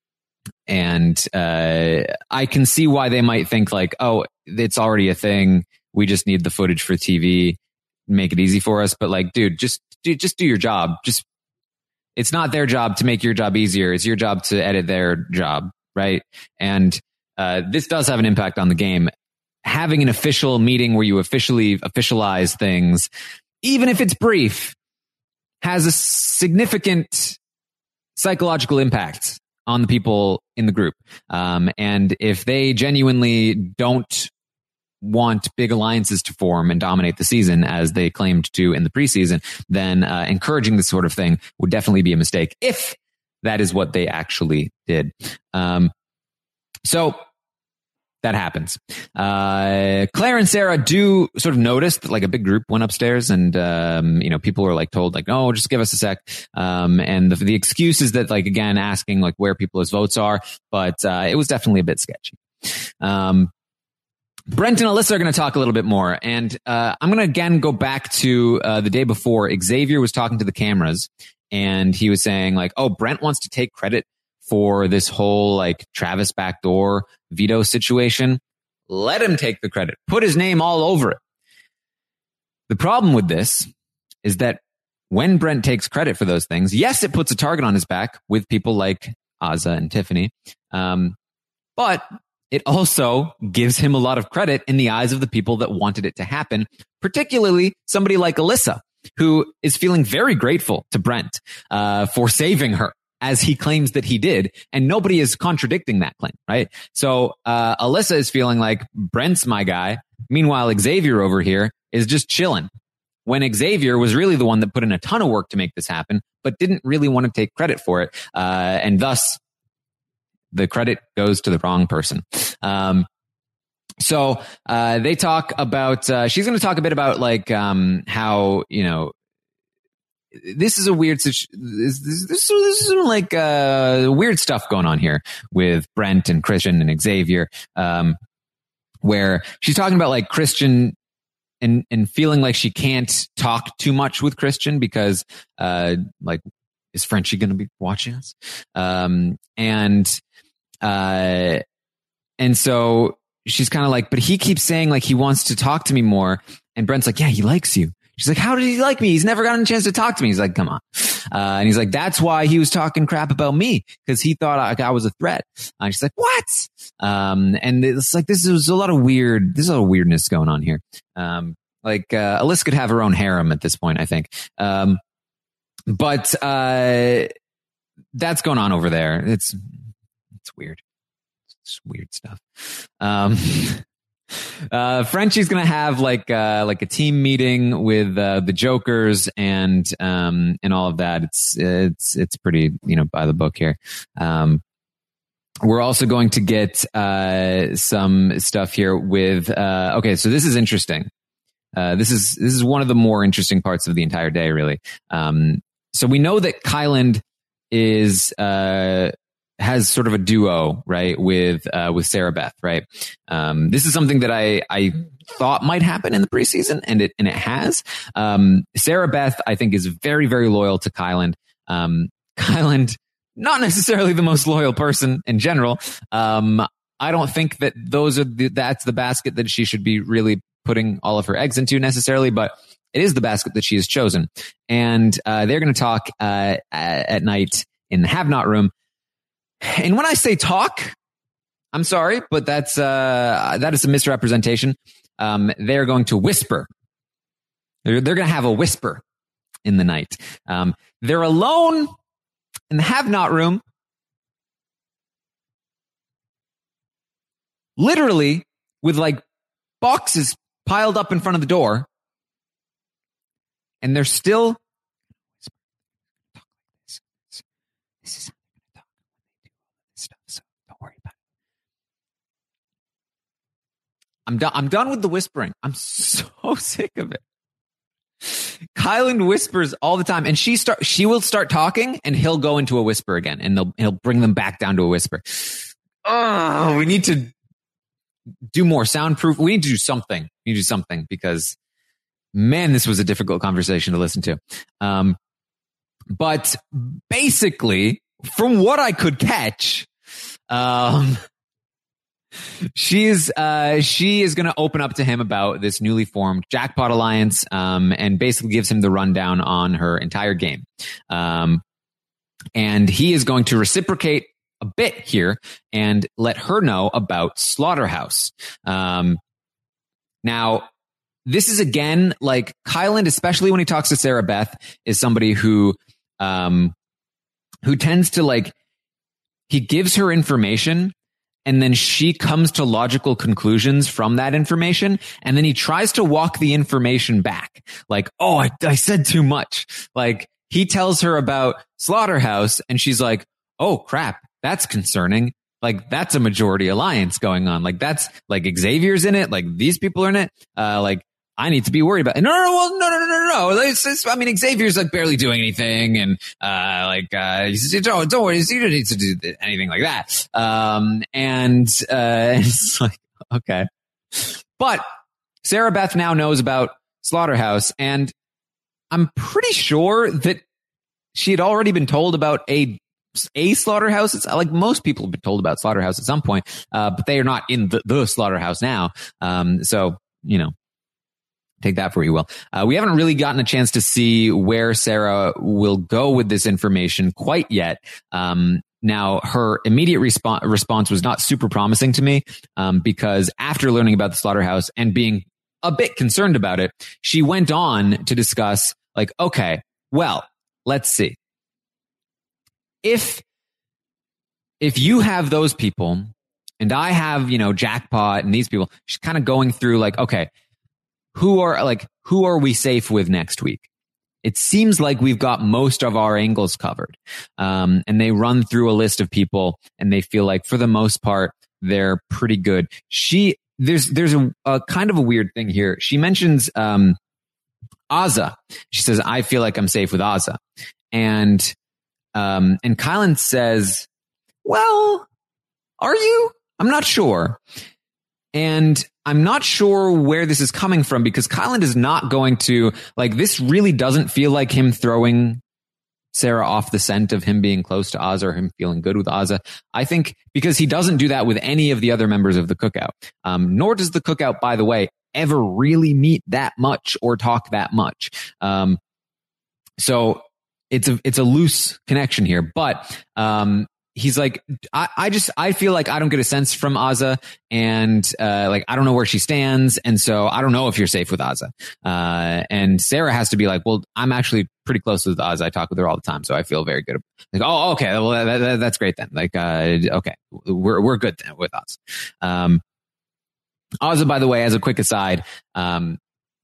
F: And uh, I can see why they might think like, oh, it's already a thing. We just need the footage for T V, make it easy for us. But like, dude, just do, just do your job. Just, it's not their job to make your job easier. It's your job to edit their job, right? And uh, this does have an impact on the game. Having an official meeting where you officially officialize things, even if it's brief, has a significant psychological impact on the people in the group. Um, and if they genuinely don't want big alliances to form and dominate the season as they claimed to in the preseason, then uh, encouraging this sort of thing would definitely be a mistake if that is what they actually did. Um, so that happens. Uh, Claire and Sarah do sort of notice that like a big group went upstairs, and, um, you know, people were like told like, oh, just give us a sec. Um, and the, the excuse is that like, again, asking like where people's votes are, but, uh, it was definitely a bit sketchy. Um, Brent and Alyssa are going to talk a little bit more. And, uh, I'm going to again go back to, uh, the day before. Xavier was talking to the cameras, and he was saying like, oh, Brent wants to take credit for this whole like Travis backdoor veto situation. Let him take the credit. Put his name all over it. The problem with this is that when Brent takes credit for those things, yes, it puts a target on his back with people like Azah and Tiffany. Um, but it also gives him a lot of credit in the eyes of the people that wanted it to happen, particularly somebody like Alyssa, who is feeling very grateful to Brent uh, for saving her, as he claims that he did, and nobody is contradicting that claim, right? So uh, Alyssa is feeling like Brent's my guy. Meanwhile, Xavier over here is just chilling, when Xavier was really the one that put in a ton of work to make this happen, but didn't really want to take credit for it. Uh, and thus, the credit goes to the wrong person. Um, so uh, they talk about, uh, she's going to talk a bit about like um, how, you know, this is a weird situation. This, this, this is like uh, weird stuff going on here with Brent and Christian and Xavier, um, where she's talking about like Christian and and feeling like she can't talk too much with Christian because, uh, like, is Frenchie going to be watching us? Um, and uh, and so she's kind of like, but he keeps saying like he wants to talk to me more, and Brent's like, yeah, he likes you. She's like, how did he like me? He's never gotten a chance to talk to me. He's like, come on. Uh, and he's like, that's why he was talking crap about me, because he thought I, I was a threat. And she's like, what? Um, and it's like, this is a lot of weird, there's a lot of weirdness going on here. Um, like, uh, Alyssa could have her own harem at this point, I think. Um, but, uh, that's going on over there. It's, it's weird. It's weird stuff. Um, Uh, Frenchie's gonna have like uh, like a team meeting with uh, the Jokers and um, and all of that. It's it's it's pretty, you know, by the book here. Um, we're also going to get uh, some stuff here with. Uh, okay, so this is interesting. Uh, this is this is one of the more interesting parts of the entire day, really. Um, so we know that Kyland is. Uh, has sort of a duo, right, with uh, with Sarah Beth, right? Um, this is something that I I thought might happen in the preseason, and it and it has. Um, Sarah Beth, I think, is very very loyal to Kyland. Um, Kyland, not necessarily the most loyal person in general. Um, I don't think that those are the, that's the basket that she should be really putting all of her eggs into necessarily, but it is the basket that she has chosen. And uh, they're going to talk uh, at, at night in the Have Not room. And when I say talk, I'm sorry, but that's uh, that is a misrepresentation. Um, they're going to whisper. They're, they're going to have a whisper in the night. Um, they're alone in the Have Not room, literally with like boxes piled up in front of the door, and they're still. This is. I'm done. I'm done with the whispering. I'm so sick of it. Kyland whispers all the time, and she start. She will start talking, and he'll go into a whisper again, and they'll he'll bring them back down to a whisper. Oh, we need to do more soundproof. We need to do something. We need to do something because, man, this was a difficult conversation to listen to. Um, but basically, from what I could catch, um. She's uh, she is going to open up to him about this newly formed Jackpot Alliance, um, and basically gives him the rundown on her entire game. Um, and he is going to reciprocate a bit here and let her know about Slaughterhouse. Um, now, this is again like Kyland, especially when he talks to Sarah Beth, is somebody who um, who tends to like he gives her information. And then she comes to logical conclusions from that information. And then he tries to walk the information back. Like, oh, I, I said too much. Like he tells her about Slaughterhouse and she's like, oh crap, that's concerning. Like that's a majority alliance going on. Like that's like Xavier's in it. Like these people are in it. Uh, like I need to be worried about it. No, no, no, well, no, no, no, no, no. It's, it's, I mean, Xavier's like barely doing anything. And, uh, like, uh, he says, don't, don't worry. You don't need to do anything like that. Um, and, uh, it's like, okay. But Sarah Beth now knows about Slaughterhouse. And I'm pretty sure that she had already been told about a a slaughterhouse. It's like most people have been told about slaughterhouse at some point, uh, but they are not in the, the slaughterhouse now. Um, so, you know, take that for what you will. Uh, we haven't really gotten a chance to see where Sarah will go with this information quite yet. Um, now, her immediate response response was not super promising to me, um, because after learning about the slaughterhouse and being a bit concerned about it, she went on to discuss, like, okay, well, let's see. If, if you have those people and I have, you know, Jackpot and these people, she's kind of going through like, okay, who are like, who are we safe with next week? It seems like we've got most of our angles covered. Um, and they run through a list of people and they feel like for the most part, they're pretty good. She, there's, there's a, a kind of a weird thing here. She mentions, um, Azah. She says, I feel like I'm safe with Azah. And, Um, and Kyland says, well, are you? I'm not sure. And I'm not sure where this is coming from because Kyland is not going to, like, this really doesn't feel like him throwing Sarah off the scent of him being close to Azah or him feeling good with Azah. I think because he doesn't do that with any of the other members of the Cookout. Um, nor does the Cookout, by the way, ever really meet that much or talk that much. Um, so, It's a, it's a loose connection here, but, um, he's like, I, I just, I feel like I don't get a sense from Azah and, uh, like, I don't know where she stands. And so I don't know if you're safe with Azah. Uh, and Sarah has to be like, well, I'm actually pretty close with Azah. I talk with her all the time. So I feel very good. Like, oh, okay. Well, that, that, that's great then. Like, uh, okay, we're, we're good then with us. Um, Azah, by the way, as a quick aside, um,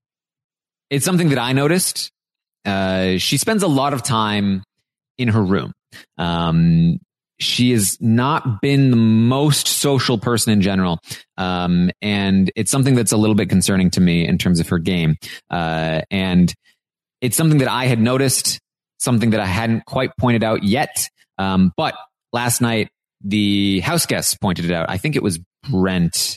F: it's something that I noticed. Uh, she spends a lot of time in her room. Um, she has not been the most social person in general. Um, and it's something that's a little bit concerning to me in terms of her game. Uh, and it's something that I had noticed, something that I hadn't quite pointed out yet. Um, but last night, the house guests pointed it out. I think it was Brent.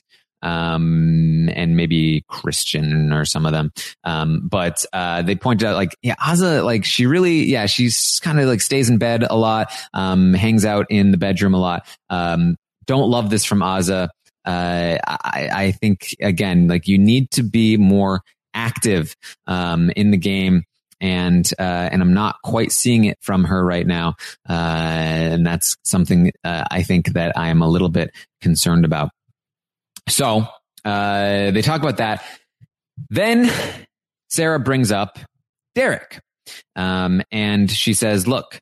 F: Um, and maybe Christian or some of them. Um, but, uh, they pointed out like, yeah, Azah, like she really, yeah, she's kind of like stays in bed a lot, um, hangs out in the bedroom a lot. Um, don't love this from Azah. Uh, I, I think again, like you need to be more active, um, in the game. And, uh, and I'm not quite seeing it from her right now. Uh, and that's something, uh, I think that I am a little bit concerned about. So, uh, they talk about that. Then Sarah brings up Derek. Um, and she says, look,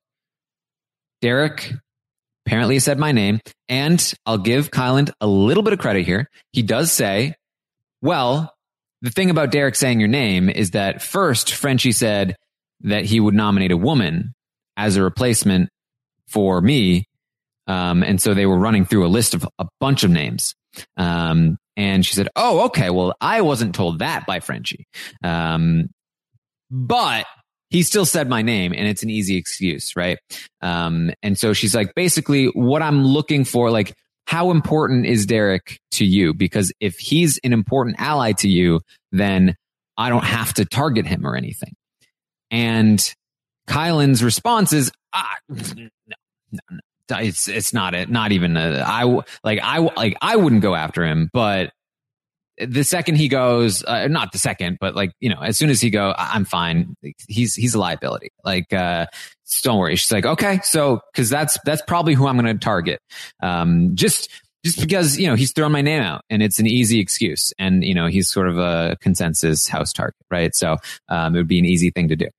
F: Derek apparently said my name, and I'll give Kyland a little bit of credit here. He does say, well, the thing about Derek saying your name is that first Frenchie said that he would nominate a woman as a replacement for me. Um, and so they were running through a list of a bunch of names. Um, and she said, oh, okay, well, I wasn't told that by Frenchie. Um, but he still said my name and it's an easy excuse, right? Um, and so she's like, basically what I'm looking for, like, how important is Derek to you? Because if he's an important ally to you, then I don't have to target him or anything. And Kyland's response is, ah, no, no, no. It's it's not it. Not even a, I like I like I wouldn't go after him. But the second he goes, uh, not the second, but like you know, as soon as he go, I'm fine. He's he's a liability. Like, uh, don't worry. She's like, okay, so because that's that's probably who I'm going to target. Um, just just because you know he's thrown my name out and it's an easy excuse, and you know he's sort of a consensus house target, right? So um, it would be an easy thing to do.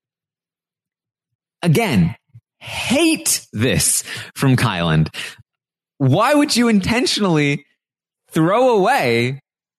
F: Again. Hate this from Kyland. Why would you intentionally throw away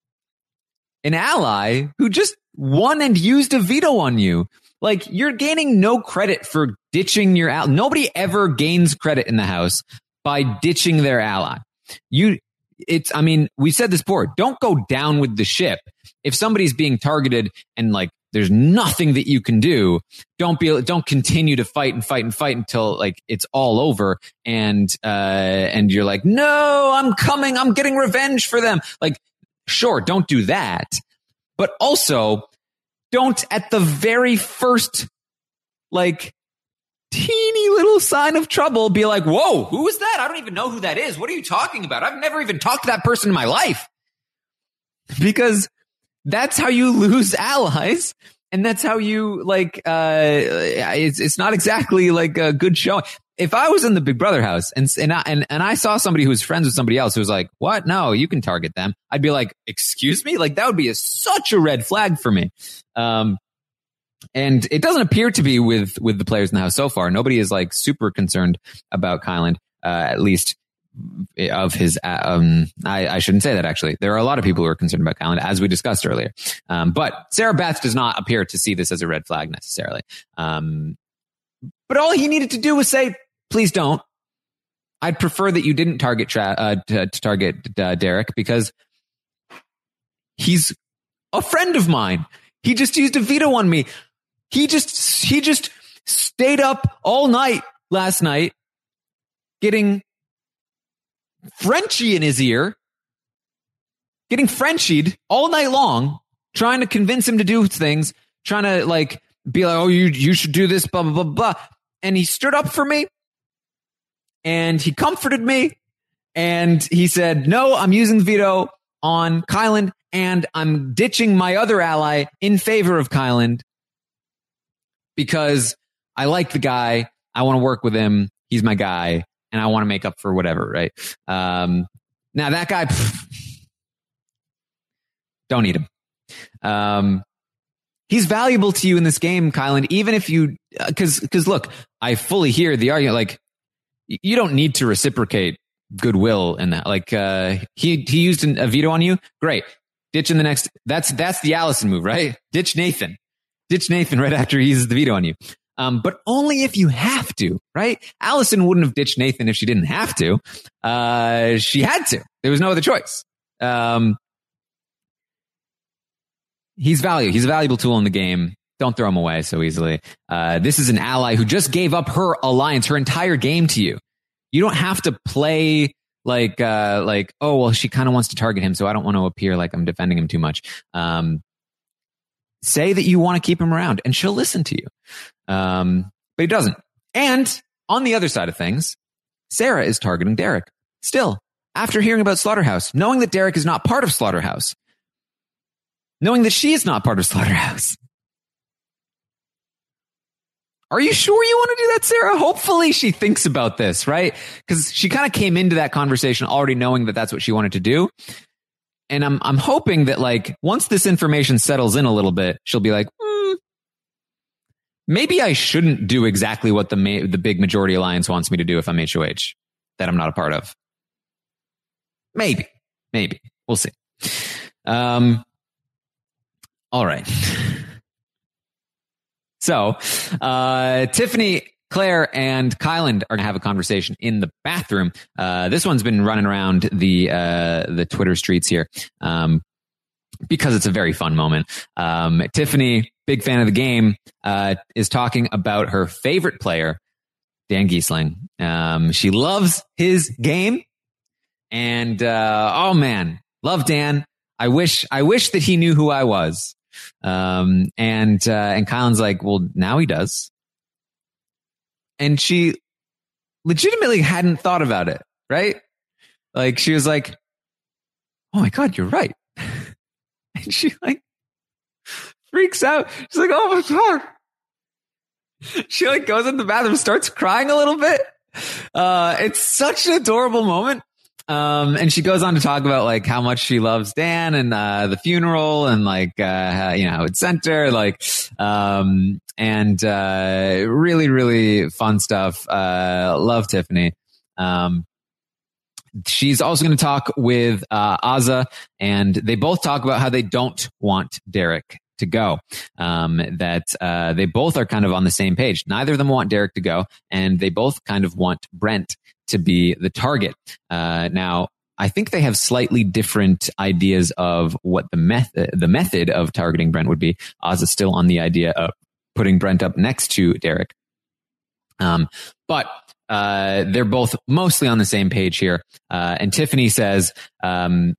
F: an ally who just won and used a veto on you? Like, you're gaining no credit for ditching your ally. Nobody ever gains credit in the house by ditching their ally. You, it's, I mean, we said this before, don't go down with the ship. If somebody's being targeted and like, there's nothing that you can do. Don't be, don't continue to fight and fight and fight until like it's all over. And, uh, and you're like, no, I'm coming. I'm getting revenge for them. Like, sure, don't do that. But also don't at the very first, like teeny little sign of trouble, be like, whoa, who is that? I don't even know who that is. What are you talking about? I've never even talked to that person in my life. Because that's how you lose allies. And that's how you, like, uh, it's, it's not exactly like a good showing. If I was in the Big Brother house and, and I, and, and I saw somebody who was friends with somebody else who was like, what? No, you can target them. I'd be like, excuse me? Like, that would be a, such a red flag for me. Um, and it doesn't appear to be with, with the players in the house so far. Nobody is like super concerned about Kyland, uh, at least of his, um, I, I shouldn't say that actually. There are a lot of people who are concerned about Kyland, as we discussed earlier. Um, but Sarah Beth does not appear to see this as a red flag necessarily. Um, but all he needed to do was say, please don't. I'd prefer that you didn't target, tra- uh, to, to target uh, Derek because he's a friend of mine. He just used a veto on me. He just, he just stayed up all night last night getting Frenchie in his ear, getting Frenchied all night long, trying to convince him to do things, trying to like be like, oh, you you should do this, blah, blah, blah, blah. And he stood up for me and he comforted me and he said, no, I'm using the veto on Kyland and I'm ditching my other ally in favor of Kyland because I like the guy. I want to work with him. He's my guy. And I want to make up for whatever, right? Um, now that guy, pff, don't need him. Um, he's valuable to you in this game, Kyland, even if you, uh, cause, cause look, I fully hear the argument. Like, you don't need to reciprocate goodwill in that. Like, uh, he, he used an, a veto on you. Great. Ditch in the next, that's, that's the Allison move, right? Ditch Nathan. Ditch Nathan right after he uses the veto on you. Um, but only if you have to, right? Allison wouldn't have ditched Nathan if she didn't have to. Uh, she had to. There was no other choice. Um, he's value. He's a valuable tool in the game. Don't throw him away so easily. Uh, this is an ally who just gave up her alliance, her entire game to you. You don't have to play like, uh, like, oh, well, she kind of wants to target him, so I don't want to appear like I'm defending him too much. Um, say that you want to keep him around and she'll listen to you. Um, but he doesn't. And on the other side of things, Sarah is targeting Derek. Still, after hearing about Slaughterhouse, knowing that Derek is not part of Slaughterhouse, knowing that she is not part of Slaughterhouse. Are you sure you want to do that, Sarah? Hopefully she thinks about this, right? Because she kind of came into that conversation already knowing that that's what she wanted to do. And I'm I'm hoping that like once this information settles in a little bit, she'll be like, hmm, maybe I shouldn't do exactly what the ma- the big majority alliance wants me to do if I'm H O H that I'm not a part of. Maybe, maybe we'll see. Um, all right. So, uh, Tiffany, Claire, and Kyland are going to have a conversation in the bathroom. Uh, this one's been running around the, uh, the Twitter streets here, um, because it's a very fun moment. Um, Tiffany, big fan of the game, uh, is talking about her favorite player, Dan Gheesling. Um, she loves his game. And, uh, oh man, love Dan. I wish, I wish that he knew who I was. Um, and, uh, and Kyland's like, well, now he does. And she legitimately hadn't thought about it, right? Like, she was like, oh my God, you're right. And she like freaks out. She's like, oh my God. She like goes in the bathroom, starts crying a little bit. Uh, it's such an adorable moment. Um, and she goes on to talk about like how much she loves Dan and, uh, the funeral and like, uh, you know, how it sent her, like, um, and, uh, really, really fun stuff. Uh, love Tiffany. Um, she's also going to talk with, uh, Azah, and they both talk about how they don't want Derek to go. Um, that, uh, they both are kind of on the same page. Neither of them want Derek to go, and they both kind of want Brent to be the target. Uh, now, I think they have slightly different ideas of what the method, the method of targeting Brent would be. Oz is still on the idea of putting Brent up next to Derek. Um, but, uh, they're both mostly on the same page here. Uh, and Tiffany says, um,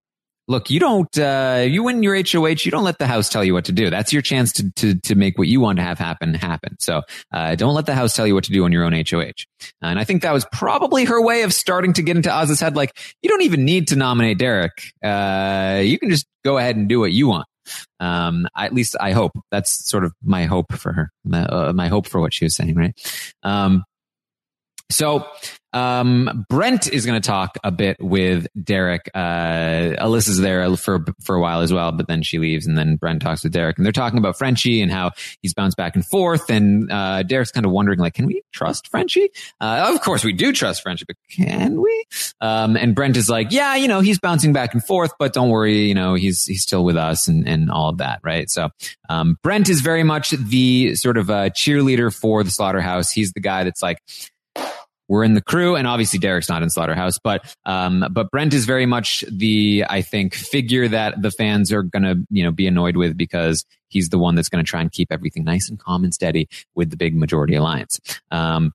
F: look, you don't, uh, you win your H O H, you don't let the house tell you what to do. That's your chance to, to, to make what you want to have happen, happen. So, uh, don't let the house tell you what to do on your own H O H. And I think that was probably her way of starting to get into Oz's head. Like, you don't even need to nominate Derek. Uh, you can just go ahead and do what you want. Um, at least I hope. That's sort of my hope for her, my, uh, my hope for what she was saying, right? Um, So, um, Brent is going to talk a bit with Derek. Uh, Alyssa's there for, for a while as well, but then she leaves and then Brent talks with Derek and they're talking about Frenchie and how he's bounced back and forth. And, uh, Derek's kind of wondering, like, can we trust Frenchie? Uh, of course we do trust Frenchie, but can we? Um, and Brent is like, yeah, you know, he's bouncing back and forth, but don't worry, you know, he's, he's still with us and, and all of that. Right. So, um, Brent is very much the sort of a cheerleader for the Slaughterhouse. He's the guy that's like, we're in the crew, and obviously Derek's not in Slaughterhouse, but um, but Brent is very much the, I think, figure that the fans are gonna, you know, be annoyed with because he's the one that's gonna try and keep everything nice and calm and steady with the big majority alliance. Um,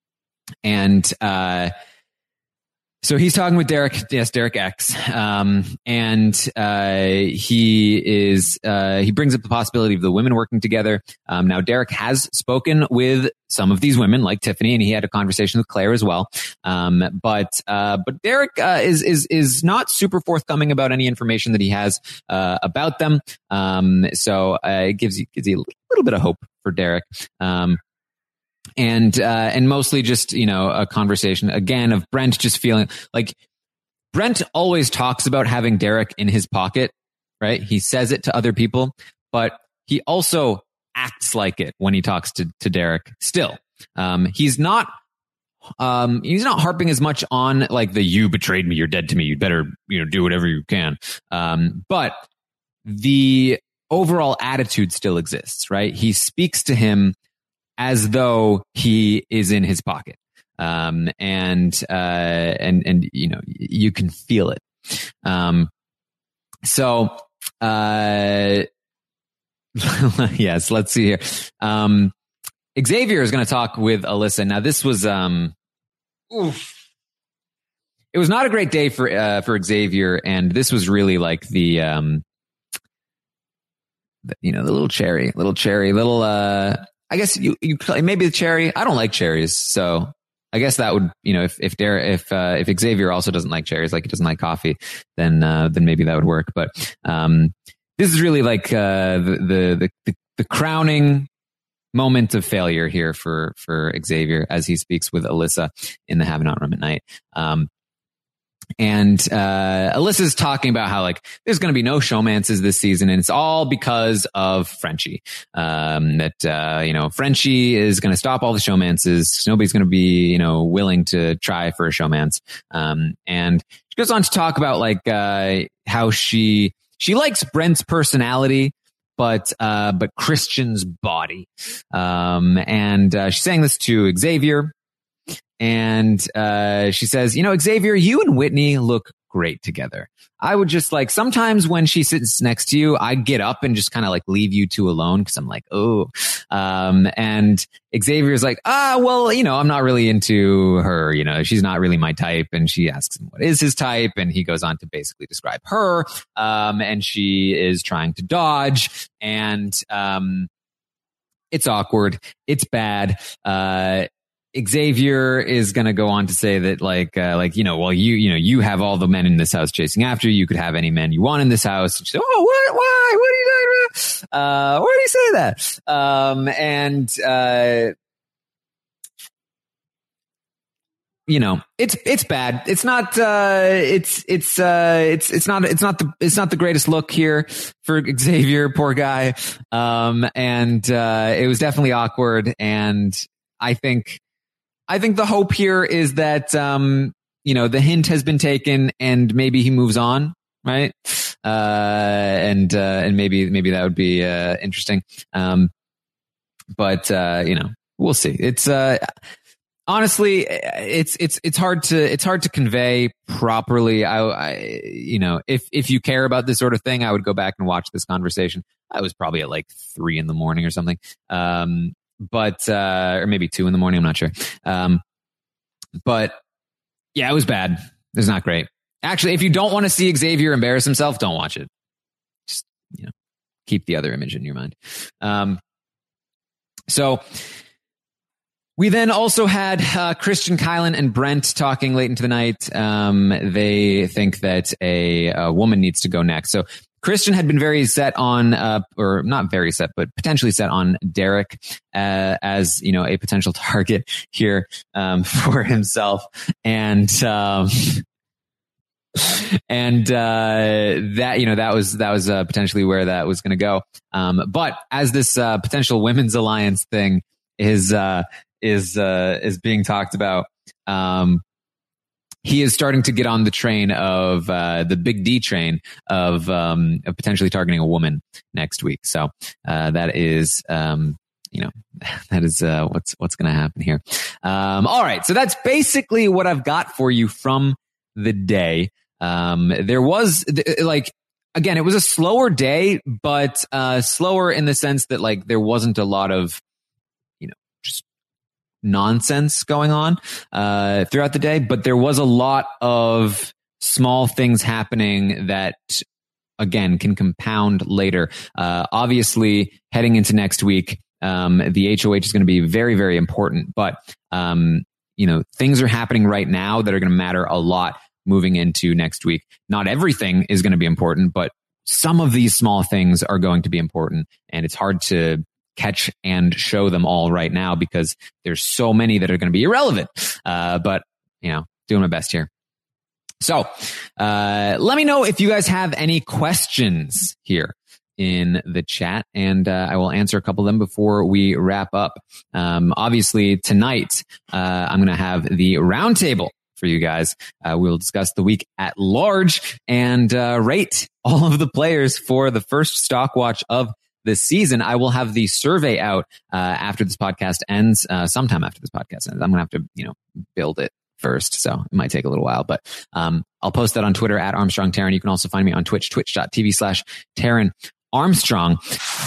F: and uh, so he's talking with Derek, yes, Derek X, um, and uh, he is uh, he brings up the possibility of the women working together. Um, now Derek has spoken with some of these women, like Tiffany, and he had a conversation with Claire as well. Um, but uh, but Derek uh, is is is not super forthcoming about any information that he has uh, about them. Um, so uh, it gives you gives you a little bit of hope for Derek. Um, And, uh, and mostly just, you know, a conversation again of Brent just feeling like Brent always talks about having Derek in his pocket, right? He says it to other people, but he also acts like it when he talks to, to Derek still. Um, he's not, um, he's not harping as much on like the, you betrayed me, you're dead to me, you'd better, you know, do whatever you can. Um, but the overall attitude still exists, right? He speaks to him as though he is in his pocket. Um, and, uh, and, and, you know, you can feel it. Um, so, uh, yes, let's see here. Um, Xavier is going to talk with Alyssa. Now this was, um, oof. It was not a great day for, uh, for Xavier. And this was really like the, um, the, you know, the little cherry, little cherry, little, uh, I guess you, you maybe the cherry. I don't like cherries, so I guess that would, you know, if if Derek, if uh, if Xavier also doesn't like cherries, like he doesn't like coffee, then uh, then maybe that would work. But um, this is really like uh, the, the the the crowning moment of failure here for for Xavier as he speaks with Alyssa in the Have Not Room at Night. Um, And uh Alyssa's talking about how like there's going to be no showmances this season, and it's all because of Frenchie. Um, that uh, you know Frenchie is going to stop all the showmances. Nobody's going to be you know willing to try for a showmance. Um, and she goes on to talk about like uh how she she likes Brent's personality, but uh but Christian's body. Um, and uh, she's saying this to Xavier. And uh, she says, you know, Xavier, you and Whitney look great together. I would just like, sometimes when she sits next to you, I get up and just kind of like leave you two alone because I'm like, oh. Um, and Xavier's like, ah, well, you know, I'm not really into her. You know, she's not really my type. And she asks him what is his type. And he goes on to basically describe her. Um, and she is trying to dodge. And um, it's awkward. It's bad. Uh, Xavier is going to go on to say that like, uh, like, you know, well, you, you know, you have all the men in this house chasing after you. You could have any men you want in this house. And she said, oh, what, why, what are you talking about? Uh, why do you say that? Um, and, uh, you know, it's, it's bad. It's not, uh, it's, it's, uh, it's, it's not, it's not the, it's not the greatest look here for Xavier, poor guy. Um, and, uh, it was definitely awkward. And I think, I think the hope here is that, um, you know, the hint has been taken and maybe he moves on, right? Uh, and, uh, and maybe, maybe that would be, uh, interesting. Um, but, uh, you know, we'll see. It's, uh, honestly, it's, it's, it's hard to, it's hard to convey properly. I, I, you know, if, if you care about this sort of thing, I would go back and watch this conversation. I was probably at like three in the morning or something. Um, But, uh, or maybe two in the morning. I'm not sure. Um, but yeah, it was bad. It was not great. Actually, if you don't want to see Xavier embarrass himself, don't watch it. Just, you know, keep the other image in your mind. Um, so we then also had uh, Christian, Kylan, and Brent talking late into the night. Um, they think that a, a woman needs to go next. So Christian had been very set on, uh, or not very set, but potentially set on Derek uh, as, you know, a potential target here um, for himself. And um, and uh, that, you know, that was that was uh, potentially where that was going to go. Um, but as this uh, potential women's alliance thing is uh, is uh, is being talked about, um, he is starting to get on the train of uh, the big D train of, um, of potentially targeting a woman next week. So uh, that is, um, you know, that is uh, what's what's going to happen here. Um, all right, so that's basically what I've got for you from the day. Um, there was like, again, it was a slower day, but uh, slower in the sense that like there wasn't a lot of, you know, just nonsense going on uh, throughout the day, but there was a lot of small things happening that, again, can compound later. Uh, obviously, heading into next week, um, the H O H is going to be very, very important, but um, you know, things are happening right now that are going to matter a lot moving into next week. Not everything is going to be important, but some of these small things are going to be important, and it's hard to catch and show them all right now because there's so many that are going to be irrelevant. Uh, but, you know, doing my best here. So, uh, let me know if you guys have any questions here in the chat, and uh, I will answer a couple of them before we wrap up. Um, obviously, tonight, uh, I'm going to have the roundtable for you guys. Uh, we'll discuss the week at large and uh, rate all of the players for the first stock watch of this season. I will have the survey out uh, after this podcast ends, uh, sometime after this podcast ends. I'm going to have to, you know, build it first, so it might take a little while, but um, I'll post that on Twitter at Armstrong Taran. You can also find me on Twitch, twitch.tv slash Taran Armstrong.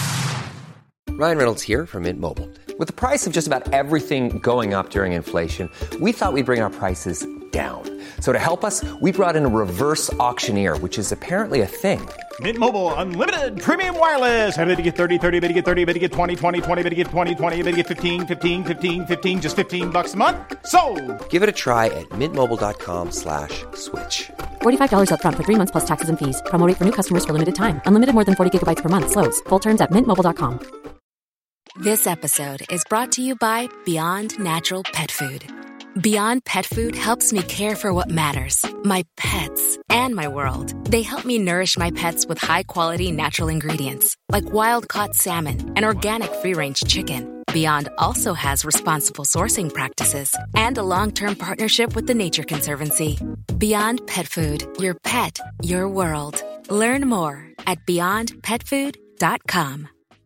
I: Ryan Reynolds here from Mint Mobile. With the price of just about everything going up during inflation, we thought we'd bring our prices down. So to help us, we brought in a reverse auctioneer, which is apparently a thing.
J: Mint Mobile Unlimited Premium Wireless. How to get thirty, thirty, how to get thirty, how to get twenty, twenty, twenty, how to get twenty, twenty, how to get fifteen, fifteen, fifteen, fifteen, just fifteen bucks a month? Sold!
I: Give it a try at mintmobile.com slash switch.
K: forty-five dollars up front for three months plus taxes and fees. Promo rate for new customers for limited time. Unlimited more than forty gigabytes per month. Slows full terms at mint mobile dot com.
L: This episode is brought to you by Beyond Natural Pet Food. Beyond Pet Food helps me care for what matters, my pets, and my world. They help me nourish my pets with high-quality natural ingredients, like wild-caught salmon and organic free-range chicken. Beyond also has responsible sourcing practices and a long-term partnership with the Nature Conservancy. Beyond Pet Food, your pet, your world. Learn more at beyond pet food dot com.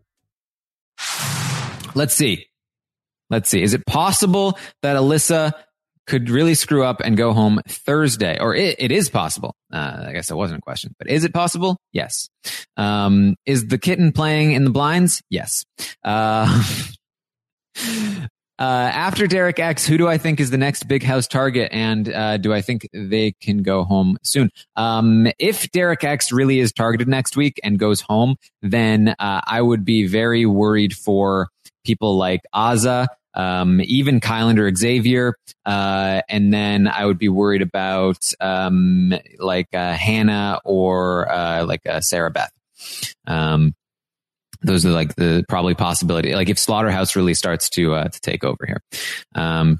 F: Let's see. Let's see. Is it possible that Alyssa could really screw up and go home Thursday? Or it, it is possible. Uh, I guess that wasn't a question, but is it possible? Yes. Um, is the kitten playing in the blinds? Yes. Uh, uh, after Derek X, who do I think is the next big house target? And uh, do I think they can go home soon? Um, if Derek X really is targeted next week and goes home, then uh, I would be very worried for people like Azza, um, even Kylan or Xavier. Uh, and then I would be worried about, um, like, uh, Hannah or, uh, like, uh, Sarah Beth. Um, those are like the probably possibility. Like if Slaughterhouse really starts to, uh, to take over here. Um,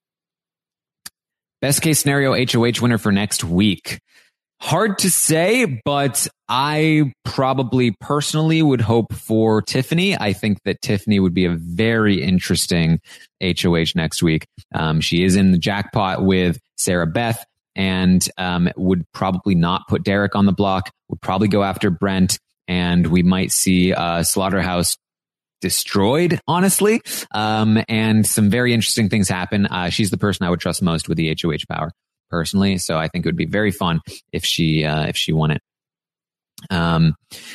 F: best case scenario H O H winner for next week. Hard to say, but I probably personally would hope for Tiffany. I think that Tiffany would be a very interesting H O H next week. Um, she is in the jackpot with Sarah Beth and um, would probably not put Derek on the block, would probably go after Brent, and we might see uh, Slaughterhouse destroyed, honestly, um, and some very interesting things happen. Uh, she's the person I would trust most with the H O H power. Personally, so I think it would be very fun if she uh, if she won it. Um,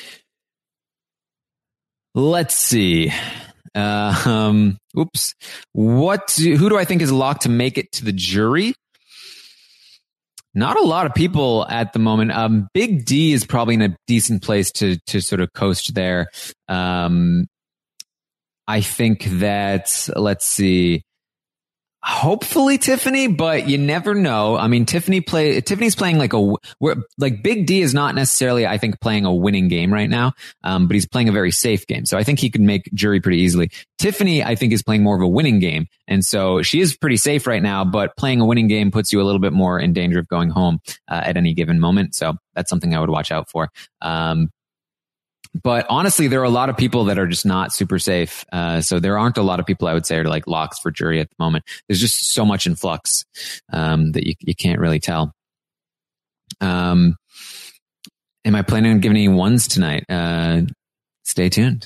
F: let's see. Uh, um, oops. What? Do, who do I think is locked to make it to the jury? Not a lot of people at the moment. Um, Big D is probably in a decent place to to sort of coast there. Um, I think that, let's see, hopefully Tiffany, but you never know. I mean, Tiffany play Tiffany's playing like a we're, like Big D is not necessarily, I think, playing a winning game right now, um, but he's playing a very safe game. So I think he could make Jury pretty easily. Tiffany, I think, is playing more of a winning game, and so she is pretty safe right now. But playing a winning game puts you a little bit more in danger of going home uh, at any given moment. So that's something I would watch out for. Um, But honestly, there are a lot of people that are just not super safe. Uh, so there aren't a lot of people I would say are like locks for Jury at the moment. There's just so much in flux um, that you, you can't really tell. Um, am I planning on giving any ones tonight? Uh, stay tuned.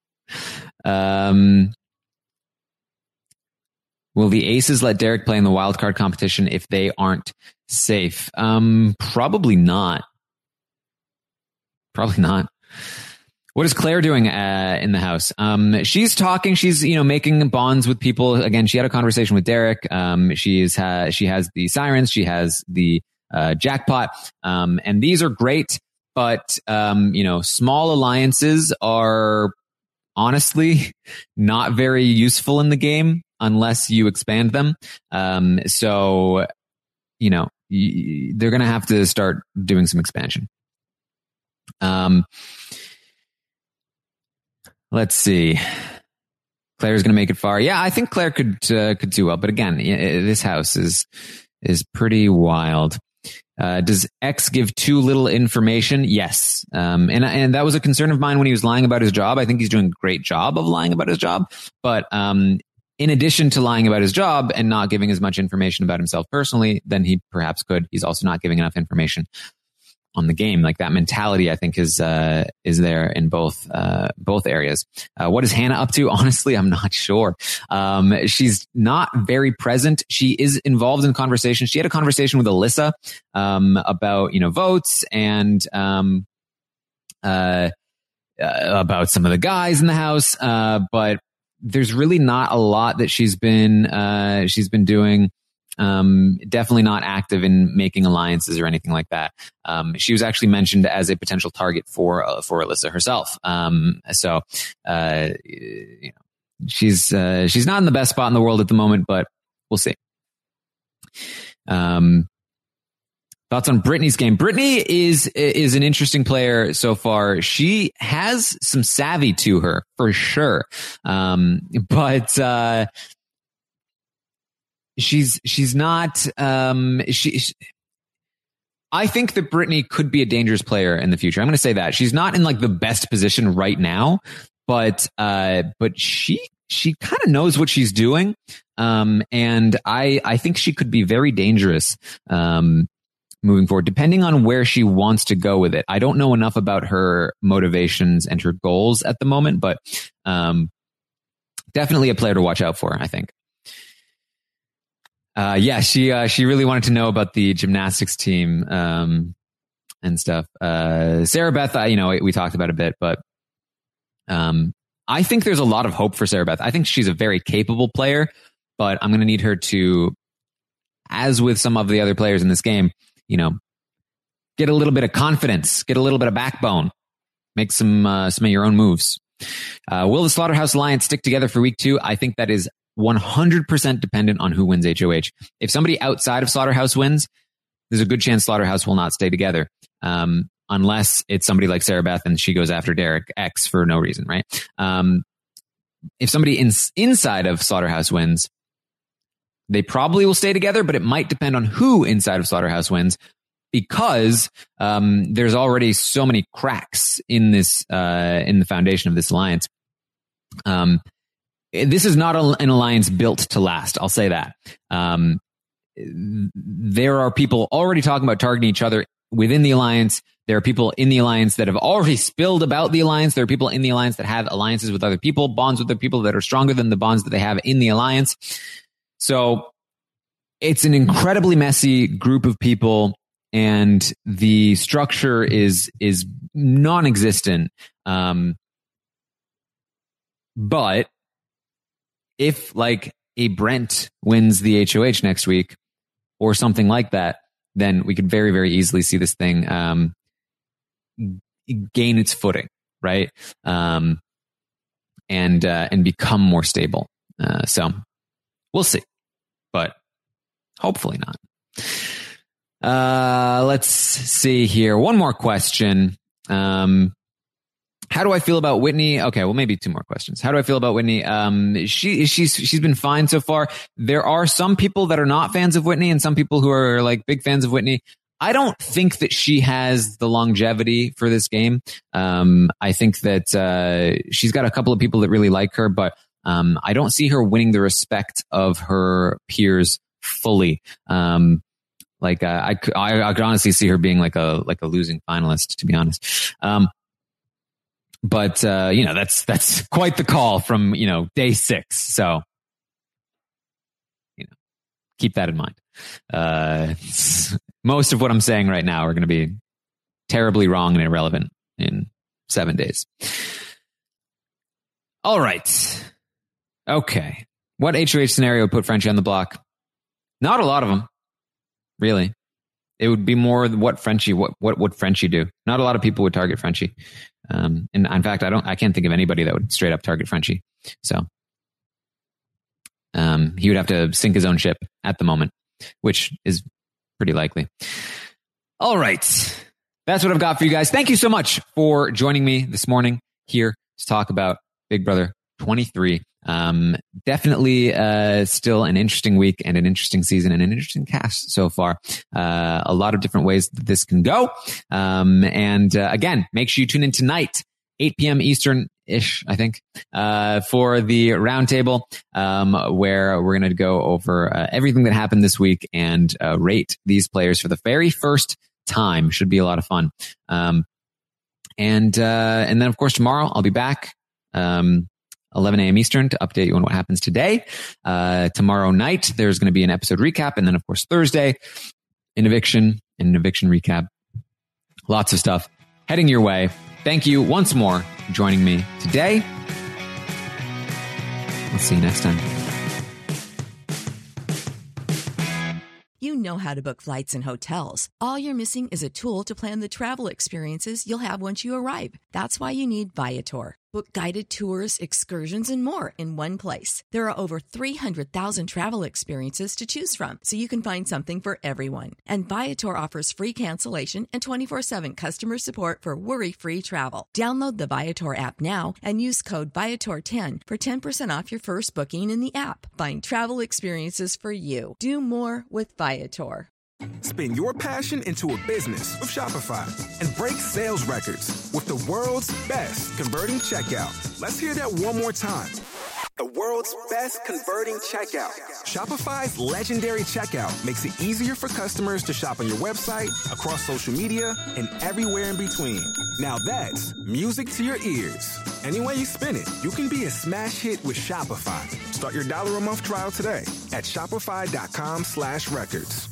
F: Um, will the Aces let Derek play in the wildcard competition if they aren't safe? Um, probably not. Probably not. What is Claire doing uh, in the house? Um, she's talking. She's, you know, making bonds with people. Again, she had a conversation with Derek. Um, she's ha- she has the sirens. She has the uh, jackpot. Um, and these are great. But, um, you know, small alliances are honestly not very useful in the game unless you expand them. Um, so, you know, y- they're going to have to start doing some expansion. Um, Let's see. Claire's going to make it far. Yeah, I think Claire could uh, could do well. But again, this house is is pretty wild. Uh, does X give too little information? Yes. Um, and and that was a concern of mine when he was lying about his job. I think he's doing a great job of lying about his job. But um, in addition to lying about his job and not giving as much information about himself personally, then he perhaps could. He's also not giving enough information on the game. Like that mentality, I think is, uh, is there in both, uh, both areas. Uh, what is Hannah up to? Honestly, I'm not sure. Um, she's not very present. She is involved in conversation. She had a conversation with Alyssa, um, about, you know, votes and, um, uh, uh, about some of the guys in the house. Uh, but there's really not a lot that she's been, uh, she's been doing. Um, definitely not active in making alliances or anything like that. Um, she was actually mentioned as a potential target for, uh, for Alyssa herself. Um, so, uh, you know, she's, uh, she's not in the best spot in the world at the moment, but we'll see. Um, thoughts on Brittany's game. Brittany is, is an interesting player so far. She has some savvy to her for sure. Um, but, uh, She's, she's not, um, she, she, I think that Brittany could be a dangerous player in the future. I'm going to say that she's not in like the best position right now, but, uh, but she, she kind of knows what she's doing. Um, and I, I think she could be very dangerous, um, moving forward, depending on where she wants to go with it. I don't know enough about her motivations and her goals at the moment, but, um, definitely a player to watch out for, I think. Uh, yeah, she, uh, she really wanted to know about the gymnastics team, um, and stuff. Uh, Sarah Beth, I, you know, we talked about a bit, but, um, I think there's a lot of hope for Sarah Beth. I think she's a very capable player, but I'm going to need her to, as with some of the other players in this game, you know, get a little bit of confidence, get a little bit of backbone, make some, uh, some of your own moves. Uh, will the Slaughterhouse Alliance stick together for week two? I think that is one hundred percent dependent on who wins H O H. If somebody outside of Slaughterhouse wins, there's a good chance Slaughterhouse will not stay together. Um, unless it's somebody like Sarah Beth and she goes after Derek X for no reason, right? Um, if somebody in, inside of Slaughterhouse wins, they probably will stay together, but it might depend on who inside of Slaughterhouse wins because, um, there's already so many cracks in this, uh, in the foundation of this alliance. Um, This is not a, an alliance built to last. I'll say that. Um, there are people already talking about targeting each other within the alliance. There are people in the alliance that have already spilled about the alliance. There are people in the alliance that have alliances with other people, bonds with other people that are stronger than the bonds that they have in the alliance. So it's an incredibly messy group of people, and the structure is is non-existent. Um, but if like a Brent wins the H O H next week or something like that, then we could very, very easily see this thing um, gain its footing, right? Um, and uh, and become more stable. Uh, so we'll see, but hopefully not. Uh, let's see here. One more question. Um, how do I feel about Whitney? Okay, well, maybe two more questions. How do I feel about Whitney? Um, she she's she's been fine so far. There are some people that are not fans of Whitney, and some people who are like big fans of Whitney. I don't think that she has the longevity for this game. Um, I think that uh, she's got a couple of people that really like her, but um, I don't see her winning the respect of her peers fully. Um, like uh, I, I, I could honestly see her being like a like a losing finalist, to be honest. Um, but uh, you know, that's that's quite the call from you know day six. So you know, keep that in mind. Uh, most of what I'm saying right now are going to be terribly wrong and irrelevant in seven days. All right. Okay. What H O H scenario would put Frenchie on the block? Not a lot of them, really. It would be more what Frenchie, what, what would Frenchie do? Not a lot of people would target Frenchie. Um, and in fact, I don't, I can't think of anybody that would straight up target Frenchie. So, um, he would have to sink his own ship at the moment, which is pretty likely. All right. That's what I've got for you guys. Thank you so much for joining me this morning here to talk about Big Brother twenty-three. Um, definitely uh, still an interesting week and an interesting season and an interesting cast so far. Uh, a lot of different ways that this can go. Um, and uh, again, make sure you tune in tonight, eight p.m. Eastern-ish, I think, uh, for the roundtable, um, where we're going to go over uh, everything that happened this week and uh, rate these players for the very first time. Should be a lot of fun. Um, and uh, and then, of course, tomorrow I'll be back. Um, eleven a.m. Eastern to update you on what happens today. Uh, tomorrow night, there's going to be an episode recap. And then, of course, Thursday, an eviction and an eviction recap. Lots of stuff heading your way. Thank you once more for joining me today. I'll see you next time.
M: You know how to book flights and hotels. All you're missing is a tool to plan the travel experiences you'll have once you arrive. That's why you need Viator. Book guided tours, excursions, and more in one place. There are over three hundred thousand travel experiences to choose from, so you can find something for everyone. And Viator offers free cancellation and twenty-four seven customer support for worry-free travel. Download the Viator app now and use code Viator ten for ten percent off your first booking in the app. Find travel experiences for you. Do more with Viator.
N: Spin your passion into a business with Shopify and break sales records with the world's best converting checkout. Let's hear that one more time. The world's best converting checkout. Shopify's legendary checkout makes it easier for customers to shop on your website, across social media, and everywhere in between. Now that's music to your ears. Any way you spin it, you can be a smash hit with Shopify. Start your dollar a month trial today at shopify.com slash records.